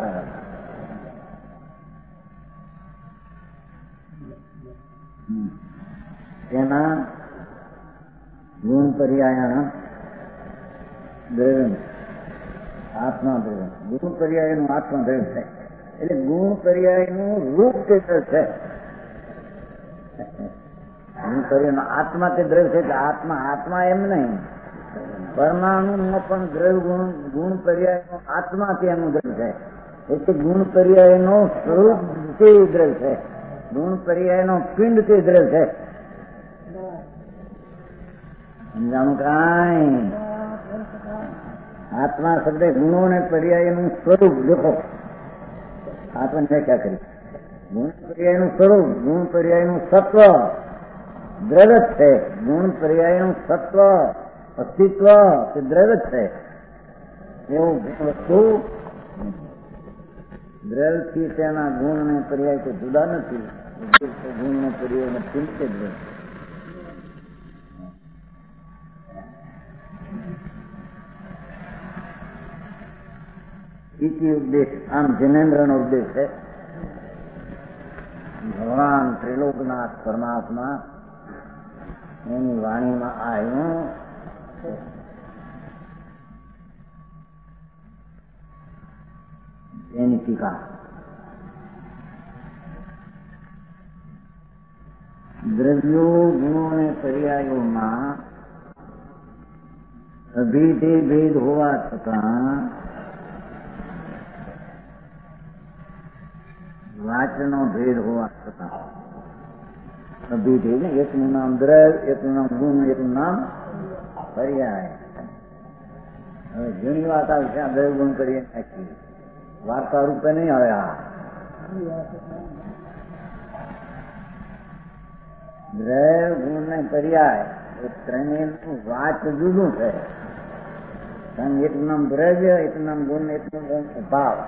તેના ગુણ પર્યાયના દ્રવ્ય આત્મા દ્રવ્ય ગુણ પર્યાયનું આત્મા દ્રવ્ય છે. એટલે ગુણ પર્યાયનું રૂપ તે છે. ગુણ પર્યાયનો આત્મા તે દ્રવ્ય છે. આત્મા આત્મા એમ નહીં. પરમાણુનો પણ દ્રવ્ય ગુણ પર્યાયનો આત્મા તેનું દ્રવ્ય છે. એટલે ગુણ પર્યાયનો સ્વરૂપ તે દ્રવ્ય છે. ગુણ પર્યાયનો પિંડ તે દ્રવ્ય છે. સમજાણું કાંઈ આત્મા શબ્દ ગુણો ને પર્યાયનું સ્વરૂપ દેખો. આપણને વ્યાખ્યા કરી. ગુણ પર્યાયનું સ્વરૂપ ગુણ પર્યાયનું સત્વ દ્રવ્ય છે. ગુણ પર્યાયનું સત્વ અસ્તિત્વ તે દ્રવ્ય છે. એવું વસ્તુ દ્રવ્યથી તેના ગુણ ને પર્યાય કોઈ જુદા નથી. ગુણ નો પર્યાય ચિંતે દ્રવ્ય ઇતિ ઉપદેશ. આમ જિનેન્દ્રનો ઉપદેશ છે. ભગવાન ત્રિલોકનાથ પરમાત્મા એની વાણીમાં આવ્યું. એની ટીકા દ્રવ્યો ગુણો અને પર્યાયોમાં અભેદે ભેદ હોવા છતાં વાચનો ભેદ હોવા છતાં અભેદ ને એકનું નામ દ્રવ્ય, એકનું નામ ગુણ, એકનું નામ પર્યાય. હવે ઘણી વાત આવશે આ દ્રવ્ય ગુણ પર્યાય નાખી વાર્તા રૂપે નહીં આવે. આ દ્રવ્ય ગુણ ને પર્યાય એ ત્રણેયનું વાચ જુદું છે. એકનું નામ દ્રવ્ય, એકનું નામ ગુણ, એકનું નામ ભાવ.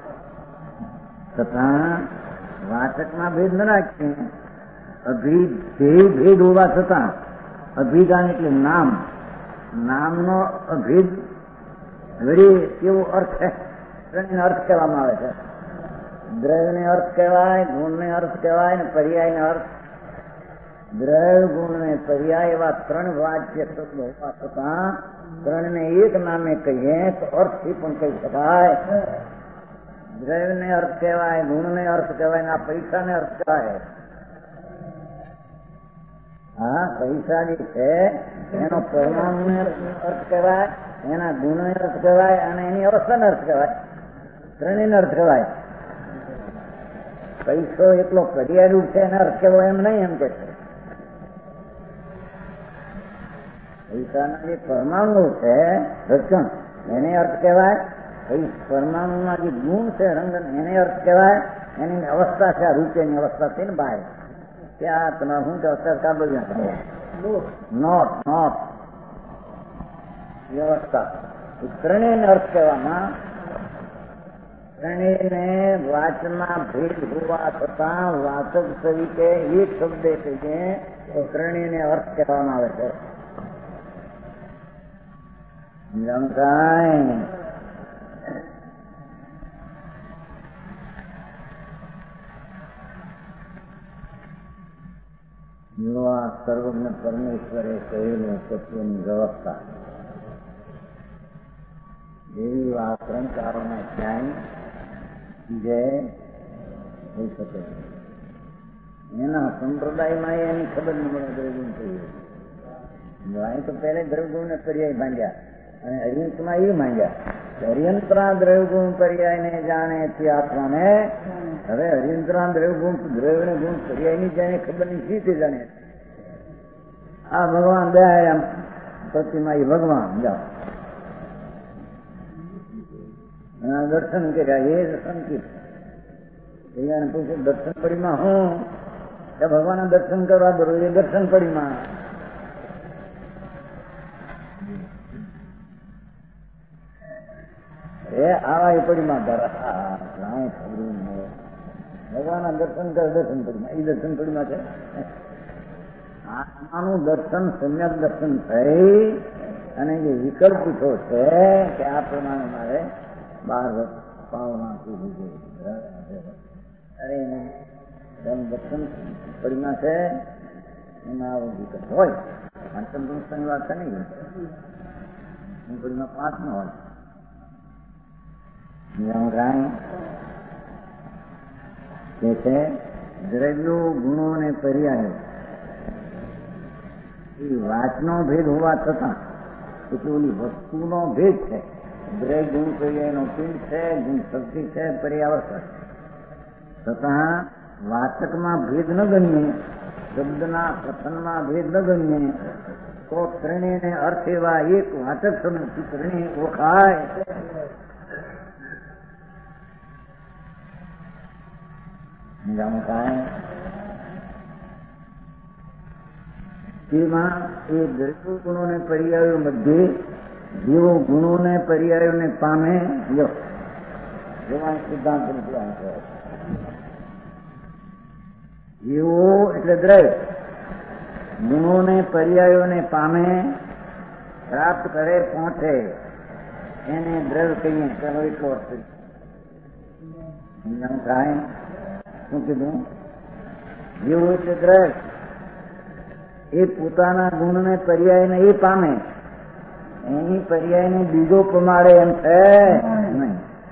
છતાં વાચકમાં ભેદ ન રાખીએ. અભિધેય ભેદ હોવા છતાં અભિધાન એટલે નામ, નામનો અભેદ વળી કેવો અર્થ છે, ત્રણેયનો અર્થ કહેવામાં આવે છે. દ્રવ્યને અર્થ કહેવાય, ગુણને અર્થ કહેવાય, ને પર્યાયને અર્થ. દ્રવ્ય, ગુણ ને પર્યાય એવા ત્રણ વાચ્ય શબ્દો હોવા છતાં ત્રણને એક નામે કહીએ તો અર્થથી પણ કહી શકાય. દ્રવ્યને અર્થ કહેવાય, ગુણને અર્થ કહેવાય, ને આ પૈસાને અર્થ કહેવાય. હા, પૈસા જે છે એનો પરમાણુને અર્થ કહેવાય, એના ગુણને અર્થ કહેવાય, અને એની અવસ્થાને અર્થ કહેવાય. ત્રણેયનો અર્થ કહેવાય. પૈસો એટલો પર્યાયરૂપ છે એને અર્થ કહેવો એમ નહીં, એમ કે છે. પૈસાના જે પરમાણુ છે રચન એને અર્થ કહેવાય. પરમાણુના જે ગુણ છે રંગન એને અર્થ કહેવાય. એની અવસ્થા છે, આ રૂપિયાની અવસ્થા છે ને બહાર ત્યાં તમારે શું કે અવસ્થા કાબલ નોટ નોટ વ્યવસ્થા. ત્રણેયને અર્થ કહેવામાં ત્રણેયને વાચમાં ભેદ હોવા છતાં વાચક તરીકે એક શબ્દ કહીએ તો ત્રણેયને અર્થ કહેવામાં આવે છે. સમજાય? જો આ સર્વજ્ઞ પરમેશ્વરે કહેલું તત્વની વ્યવસ્થા એવી આ ત્રણચારોના ક્યાંય જે હોઈ શકે. એના સંપ્રદાયમાં એની ખબર ન મળે દ્રવગુણ કહીએ. અહીં તો પહેલે દ્રવગુણ ને પર્યાય માંડ્યા અને હરિયંત્રમાં એ માંડ્યા. હરિયંત્રા દ્રવગુણ પર્યાયને જાણે તે આત્માને હવે હરિયંત્રા દ્રવગુણ દ્રવ્યને ગુણ પર્યાયની જાણે ખબર ની શી રીતે જાણે. આ ભગવાન દયા પ્રતિમા એ ભગવાન જાઓ દર્શન કર્યા એ દર્શન કીધું પૂછે દર્શન પડીમાં હું ભગવાન દર્શન કરવા દો એ દર્શન પડીમાં એ આવા એ પડીમાં ભગવાન દર્શન કરે દર્શન પડીમાં એ દર્શન પડીમાં છે. આત્માનું દર્શન સમ્યક દર્શન થઈ અને જે વિકલ્પ પૂછો છે કે આ પ્રમાણે મારે 12 વર્ષ પાવના સુધી અરે દર્શન પડીમાં છે એમાં આવો વિકલ્પ હોય. પંચમ પુરુષની વાત છે નહીં, પડીમાં 5 નો હોય. કે છે દ્રવ્યો ગુણો અને પર્યાયો એ વાતનો ભેદ હોવા છતાં એટલે ઓલી વસ્તુનો ભેદ છે. દ્રવ્ય ગુણ પર્યાયનો પિંડ છે, ગુણ શક્તિ છે, પર્યાવર્તન છતાં વાચકમાં ભેદ ન ગણીએ, શબ્દના કથનમાં ભેદ ન ગણીએ તો ત્રણેયને અર્થ એવા એક વાચક શબ્દથી ત્રણેય ઓળખાય. તેમાં એ દરેક ગુણોને પર્યાયો મધ્યે જેવો ગુણોને પર્યાયોને પામે સિદ્ધાંત જેવો એટલે દ્રવ્ય ગુણોને પર્યાયોને પામે પ્રાપ્ત કરે પહોંચે એને દ્રવ્ય કહીએ. ચાલો એટલો અર્થ સમજાણ થાય. શું કીધું? જેવું એટલે દ્રવ્ય એ પોતાના ગુણને પર્યાયને એ પામે, એની પર્યાયને બીજો પ્રમાણે એમ છે નહીં.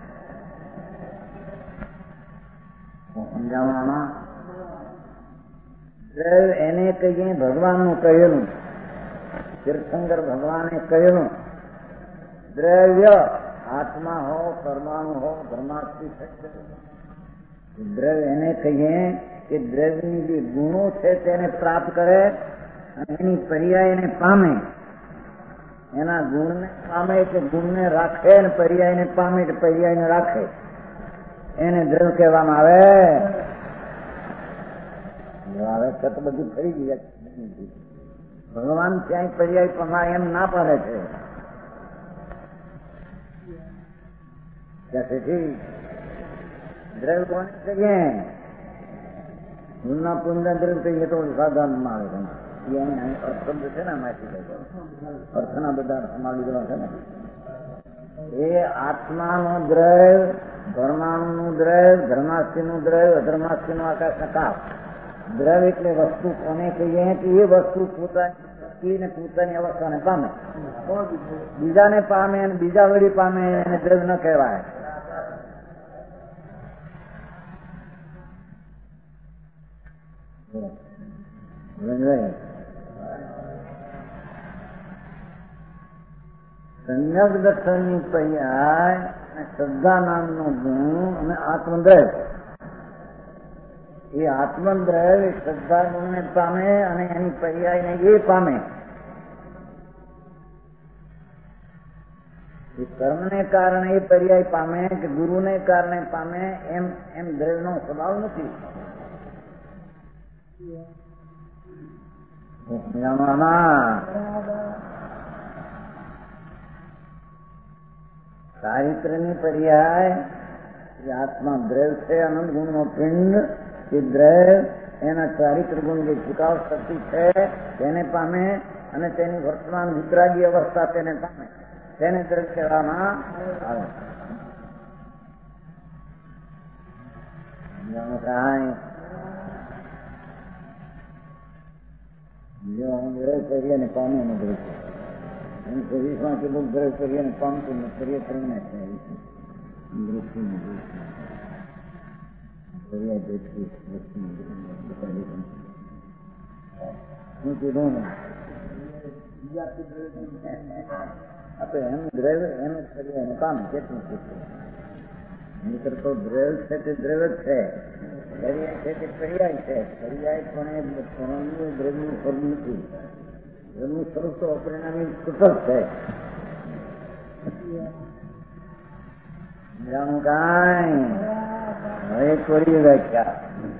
સમજાવવામાં દ્રવ્ય એને કહીએ ભગવાનનું કહેલું, તીર્થંકર ભગવાને કહેલું. દ્રવ્ય આત્મા હો, પરમાણુ હો, ધર્માર્થી દ્રવ્ય એને કહીએ કે દ્રવ્યની જે ગુણો છે તેને પ્રાપ્ત કરે અને એની પર્યાય એને પામે. એના ગુણને પામે એટલે ગુણને રાખે અને પર્યાયને પામે એટલે પર્યાયને રાખે. એને દ્રવ્ય કહેવામાં આવે. હવે છત બધું ફરી ગયા ભગવાન ક્યાંય પર્યાય પમા એમ ના પાડે છે. ત્યાંથી દ્રવ્ય કોને કહીએ? ભૂલના પૂર્ણ દ્રવ્ય કહીએ તો સાધારણમાં આવે છે. અર્થ છે ને માહિતી અર્થના બધા સમાવી દેવા છે ને. એ આત્માનું દ્રવ્ય, પરમાણુનું દ્રવ્ય, ધર્માસ્થિનું દ્રવ્ય, અધર્માસ્થિનું આકાશ કાપ. દ્રવ્ય એટલે વસ્તુ કોને કહીએ કે એ વસ્તુ પોતાની પોતાની અવસ્થાને પામે, બીજાને પામે અને બીજા વળી પામે એને દ્રવ્ય ન કહેવાય. સંજ્ઞક દર્શનની પર્યાય શ્રદ્ધા નામનો ગુણ અને આત્મદ્રવ્ય. એ આત્મદ્રવ્ય શ્રદ્ધા ગુણને પામે અને એની પર્યાયને એ પામે. એ કર્મને કારણે એ પર્યાય પામે કે ગુરુને કારણે પામે એમ દ્રવ્યનો સ્વભાવ નથી. ચારિત્રની પર્યાય એ આત્મા દ્રવ્ય છે, અનંત ગુણનો પિંડ. એ દ્રવ્ય એના ચારિત્ર ગુણ જે ચુકાવ શક્તિ છે તેને પામે અને તેની વર્તમાન વિતરાગી અવસ્થા તેને પામે, તેને દ્રવ્ય કહેવામાં આવે. દ્રવ્ય કરીએ ને પામે ને દ્રવ્ય એમ 24 કેટલું દ્રવ્ય કરીએ ને પામતું ને કરીએ ત્રણે શું કીધું ને આપડે એમ દ્રવ્ય એમ જ કરીએ એને પામે કેટલું શીખવું. નહીતર તો દ્રવ્ય છે તે દ્રવ્ય જ છે, પર્યાય છે તે પર્યાય છે. પર્યાય પણ એ દ્રવ્યનું સ્વરૂપ નથી. દ્રવ્યનું સ્વરૂપ તો અપરિણામી કુશળ છે. જાણું કાંઈ હવે છોડી વ્યાખ્યા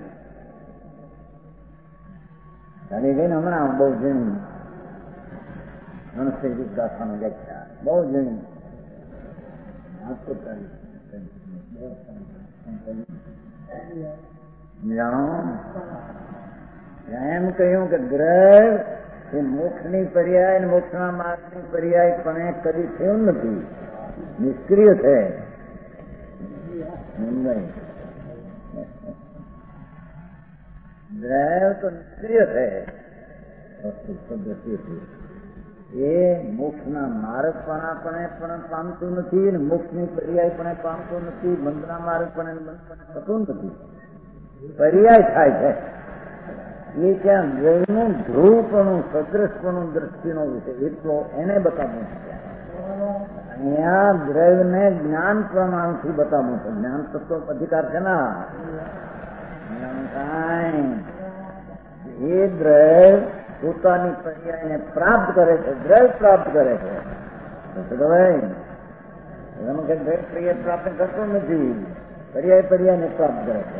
ચાલી ગઈ ને હમણાં બહુ જૂની મનુષ્ય ગાથાની વ્યાખ્યા બહુ જૂની. એમ કહ્યું કે દ્રવ્ય એ મોક્ષની પર્યાય અને મોક્ષના માર્ગની પર્યાય પણ કદી થયું નથી, નિષ્ક્રિય છે. દ્રવ્ય તો નિષ્ક્રિય છે પદ્ધતિથી. એ મોક્ષના માર્ગપણા પણ પામતું નથી અને મોક્ષની પર્યાય પણ પામતું નથી, બંધના માર્ગ પણ થતું નથી, પર્યાય થાય છે. એ ત્યાં દ્રવ્યનું ધ્રુવપણું સદૃશપણું દ્રષ્ટિનો વિષય એટલો એને બતાવવું છે. અહીંયા દ્રવ્યને જ્ઞાન પ્રમાણથી બતાવવું છે. જ્ઞાન તત્વ અધિકાર છે ના. એ દ્રવ્ય પોતાની પર્યાયને પ્રાપ્ત કરે છે, દ્રવ્ય પ્રાપ્ત કરે છે. એમ કે દ્રવ્ય પર્યાય પ્રાપ્ત કરતો નથી, પર્યાયને પ્રાપ્ત કરે છે.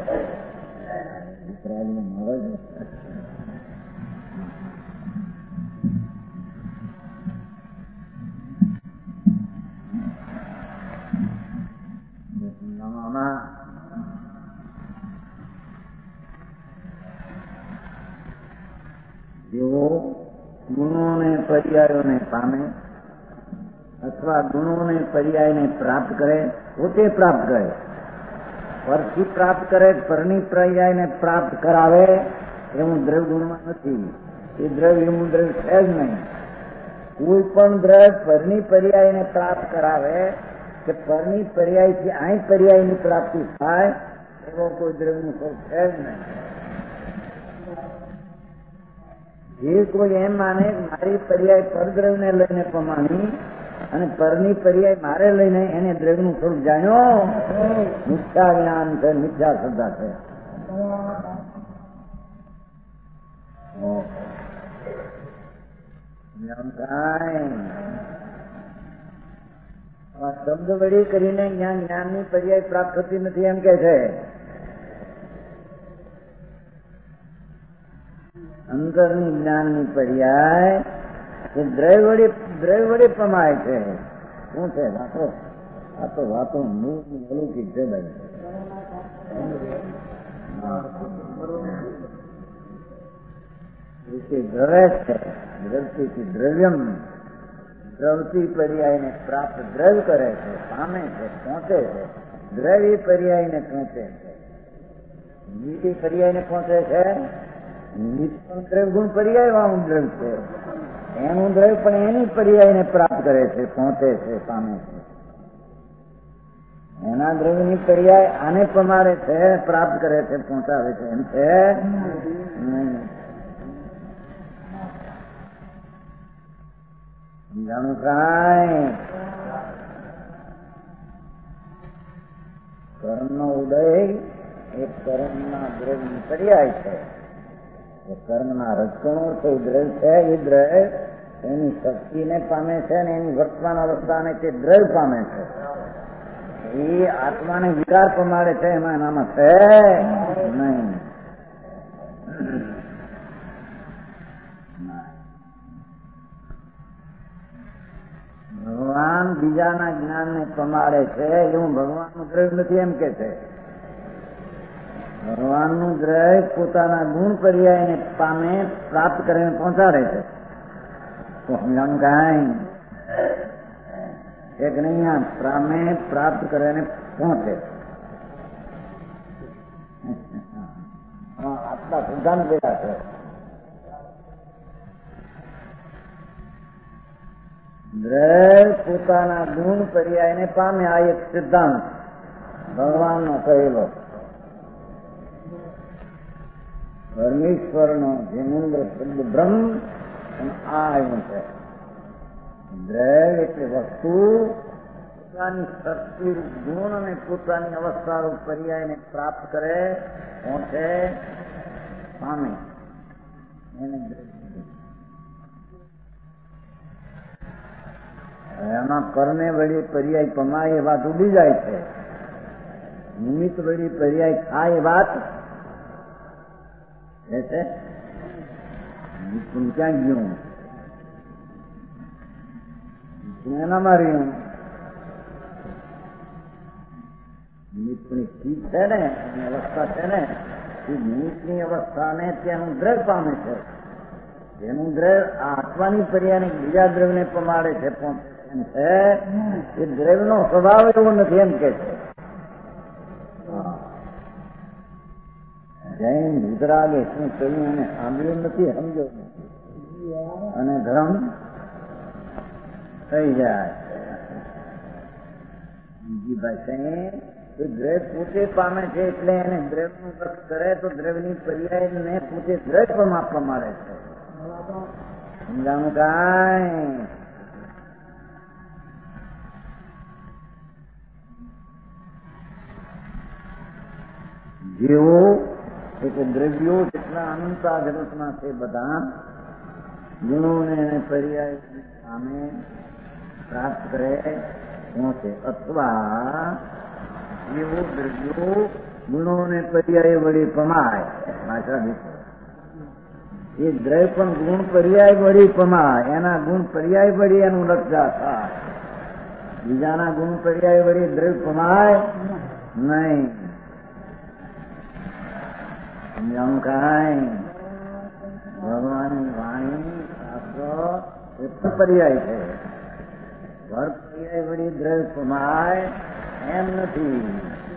જેઓ ગુણોને પર્યાયોને પામે અથવા ગુણોને પર્યાયને પ્રાપ્ત કરે, પોતે પ્રાપ્ત કરે, પરથી પ્રાપ્ત કરે, પરની પર્યાયને પ્રાપ્ત કરાવે એવું દ્રવ્ય ગુણમાં નથી. એ દ્રવ્ય એવું દ્રવ્ય છે જ નહીં. કોઈ પણ દ્રવ્ય પરની પર્યાયને પ્રાપ્ત કરાવે કે પરની પર્યાયથી અહીં પર્યાયની પ્રાપ્તિ થાય એવો કોઈ દ્રવ્યનું સ્વરૂપ છે જ નહીં. જે કોઈ એમ માને મારી પર્યાય પરદ્રવ્યને લઈને પમાણી અને પરની પર્યાય મારે લઈને એને દ્રવ્યનું સ્વરૂપ જાણ્યો, મિથ્યા જ્ઞાન છે, મિથ્યા શ્રદ્ધા છે. શબ્દ વળી કરીને જ્ઞાનની પર્યાય પ્રાપ્ત થતી નથી એમ કે છે. અંતરની જ્ઞાનની પર્યાય એ દ્રવ્ય વડે પમાય છે. શું છે વાતો? આ તો વાતો મૂળની અલૌકિક છે ભાઈ. દ્રવ્ય છે, દ્રવ્યથી દ્રવ્યમ, દ્રવથી પર્યાયને પ્રાપ્ત દ્રવ્ય કરે છે, પામે છે, પહોંચે છે. દ્રવ્ય પર્યાયને પહોંચે છે, નીતિ પર્યાયને પહોંચે છે. દ્રવ્ય ગુણ પર્યાય વાળું દ્રવ્ય છે, એનું દ્રવ્ય પણ એની પર્યાયને પ્રાપ્ત કરે છે, પહોંચે છે, પામે છે. એના દ્રવ્યની પર્યાય આને પમાડે છે, પ્રાપ્ત કરે છે, પહોંચાવે છે. એમ છે નહીં. સમજાણું કાંઈ? કર્મનો ઉદય એ કર્મના દ્રવ્યની પર્યાય છે. કર્મના રજકણો છે એ દ્રવ્ય છે. એ દ્રવ્ય એની શક્તિને પામે છે અને એની વર્તમાન અવસ્થાને તે દ્રવ્ય પામે છે. એ આત્માને વિકાર પમાડે છે, એમાં એનામાં છે નહીં. ભગવાન બીજાના જ્ઞાનને પમાડે છે એવું ભગવાનનું દ્રવ્ય નથી એમ કે છે. ભગવાનનું દ્રવ્ય પોતાના ગુણ પર્યાયને પામે, પ્રાપ્ત કરીને પહોંચાડે છે. તો સમજાણું કાંઈ? એક નહીં, પામે, પ્રાપ્ત કરીને પહોંચે. આટલા સિદ્ધાંત બેઠા છે. દ્રવ્ય પોતાના ગુણ પર્યાયને પામે, આ એક સિદ્ધાંત ભગવાનનો કહેલો. પરમેશ્વરનો જેનેન્દ્ર શબ્દ બ્રહ્મ અને આ આવ્યું છે. દ્રવ્ય એટલે વસ્તુ પોતાની શક્તિ ગુણ અને પોતાની અવસ્થા પર્યાયને પ્રાપ્ત કરે, પહોંચે, પામે. એને એમાં કર્મે વળી પર્યાય પમાય એ વાત ઉડી જાય છે. નિમિત્ત વળી પર્યાય થાય એ વાત છે. ક્યાં ગયું? એનામાં રહ્યું. નિમિત્તની ચીજ છે ને, એની અવસ્થા છે ને, એ નિમિત્તની અવસ્થાને ત્યાંનું દ્રવ્ય પામે છે. જેનું દ્રવ્ય આત્માની પર્યાયને બીજા દ્રવ્યને પમાડે છે, પહોંચે છે. એ દ્રવ્યનો સ્વભાવ એવો નથી એમ કે છે. જૈન વિતરાગે શું કહ્યું એને સાંભળ્યું નથી, સમજો અને ધર્મ થઈ જાય. બીજી ભાષાએ દ્રવ્ય પોતે પામે છે એટલે એને દ્રવ્યનું વર્ત કરે તો દ્રવ્યની પર્યાયને પોતે દ્રવ્ય આપવા માંડે છે. સમજાણું કાંઈ? જેવો એક દ્રવ્યો જેટલા અનંતા જગતના છે બધા ગુણોને એને પર્યાય સામે પ્રાપ્ત કરે પહોંચે, અથવા એવો દ્રવ્યો ગુણોને પર્યાય વળી પમાય. ભાષા દીધો એ દ્રવ્ય પણ ગુણ પર્યાય વળી પમાય, એના ગુણ પર્યાય વળી એનું રક્ષા થાય. બીજાના ગુણ પર્યાય વળી દ્રવ્ય પમાય નહીં. સમજાણું કાંઈ? ભગવાનની વાણી શાસ્ત્રો એ પર્યાય છે. ઘર પર્યાય વળી દ્રવ્ય પમાય એમ નથી.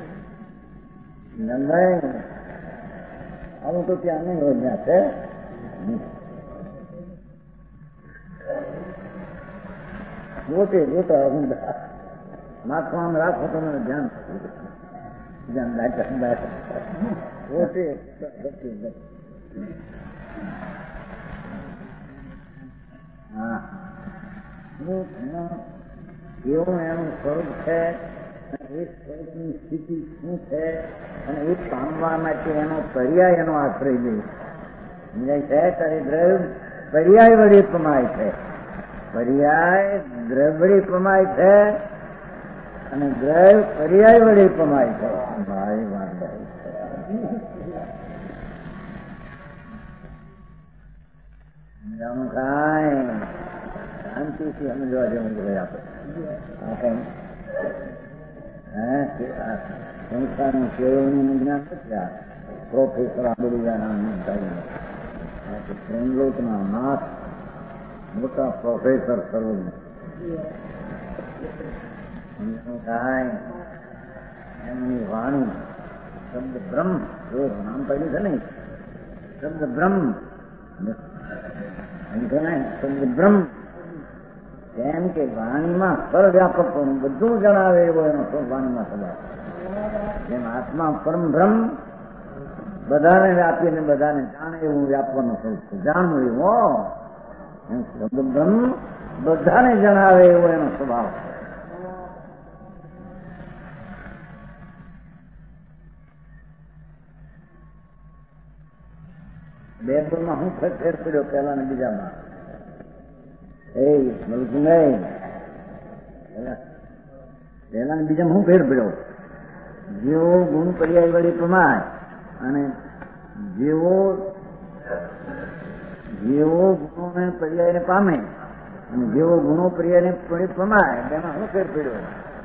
આવું તો ત્યાં નહીં યોજના છે. જોતે જોતા ઊંડા માથામાં રાખો તમે ધ્યાન પોતે હા એવું એનું સ્વરૂપ છે. એ સ્વરૂપની સ્થિતિ શું છે અને એ પામવા માટે એનો પર્યાય એનો આશ્રય લે છે. ત્યારે દ્રવ્ય પર્યાય વળી પમાય છે, પર્યાય દ્રવ્ય વળી પમાય છે અને દ્રવ્ય પર્યાય વળી પમાય છે. ભાઈ વાત સમજાવવાનું કાંઈ શાંતિથી સમજવા જેવું જોઈએ આપણે. આ કઈ સંસ્થાનું કેળવણીનું જ્ઞાન નથી. આ પ્રોફેસર આંબેડકર નામનું પ્રેમલોકના નાથ મોટા પ્રોફેસર સર્વજ્ઞ કાંઈ એમની વાણી શબ્દ બ્રહ્મ જો નામ પડ્યું છે ને શબ્દ બ્રહ્મ શબ્દ બ્રહ્મ એમ કે વાણીમાં સર્વવ્યાપક બધું જણાવે એવો એનો વાણીમાં સ્વભાવ. જેમ આત્મા પરમ બ્રહ્મ બધાને વ્યાપીને બધાને જાણે એવું વ્યાપવાનો સ્વરૂપ જાણવું એવો એમ શબ્દ બ્રહ્મ બધાને જણાવે એવો એનો સ્વભાવ. બે બોલમાં હું ફેર પડ્યો પેલા ને બીજામાં પેલા ને બીજામાં હું ફેર પડ્યો. જેવો ગુણ પર્યાય વળી પ્રમાય અને જેવો ગુણોને પર્યાયને પામે અને જેવો ગુણો પર્યાયને પ્રમાય તેમાં હું ફેર પડ્યો.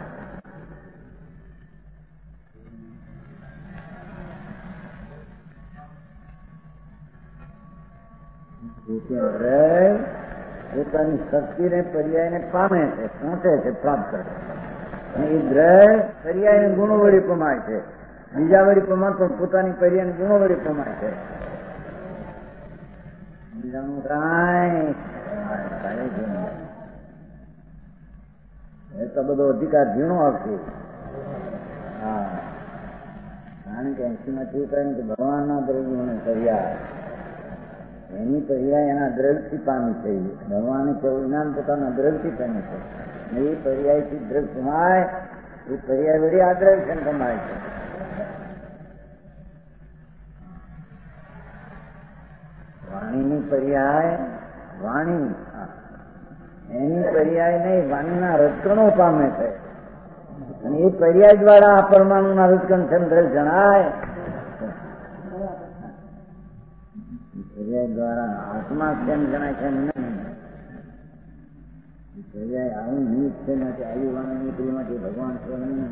પોતાની શક્તિને પર્યાયને પામે છે, પહોંચે છે, પ્રાપ્ત કરે અને એ દ્રવ્ય પર્યાયને ગુણો વળી પ્રમાય છે. બીજા વળી પ્રમાણ પણ પોતાની પર્યાયને ગુણો વળી પ્રમાય છે. બીજાનું કાંઈ એ તો બધો અધિકાર ઝીણો આવશે. હા, કારણ કે 80 માંથી કારણ કે ભગવાનના દ્રવ્યોને પર્યાય એની પર્યાય એના દ્રવ્યથી પામી છે. ભગવાને કેવું જ્ઞાન પોતાના દ્રવ્યથી પામી છે. એ પર્યાયથી દ્રવ્ય કમાય એ પર્યાય વળી આ દ્રવ્ય કમાય છે. વાણીની પર્યાય વાણી એની પર્યાય નહીં વાણીના રજકણો પામે છે અને એ પર્યાય દ્વારા આ પરમાણુના રજકણ છે દ્રવ્ય જણાય. પર્યાય દ્વારા આત્મા કેમ જણાય છે નહીં. પર્યાય આવું નિમિત્ત છે નથી આવી વાણી નીકળીમાંથી ભગવાન છે નહીં.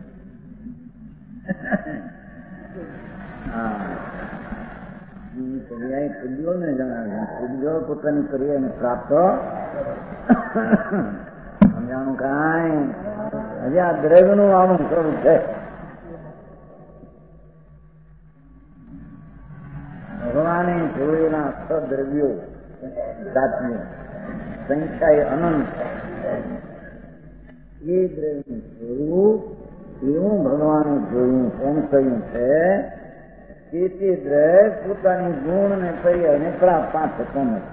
પર્યાય પૂજ્યોને જણાવે. પૂજ્યો પોતાની પર્યાયને પ્રાપ્ત સમજાણું કાંઈ હજી આ દ્રવ્યનું આવું સ્વરૂપ છે. ભગવાને જોયેલા સદ્રવ્યો જાતની સંખ્યા અનંત એ દ્રવ્યનું સ્વરૂપ એવું ભગવાને જોયું એમ કહ્યું છે કે તે દ્રવ્ય પોતાની ગુણ ને પર્યાયને પ્રાપ્ત થતો નથી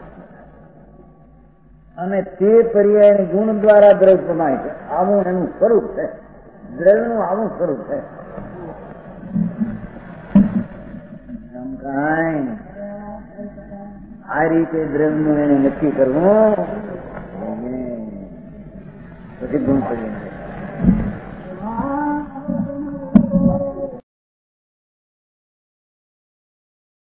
અને તે પર્યાયને ગુણ દ્વારા દ્રવ્ય પ્રમાય છે. આવું એનું સ્વરૂપ છે. દ્રવ્યનું આવું સ્વરૂપ છે. આ રીતે દ્રવ્યનું એને નક્કી કરવું પછી ગુણ પર્યાય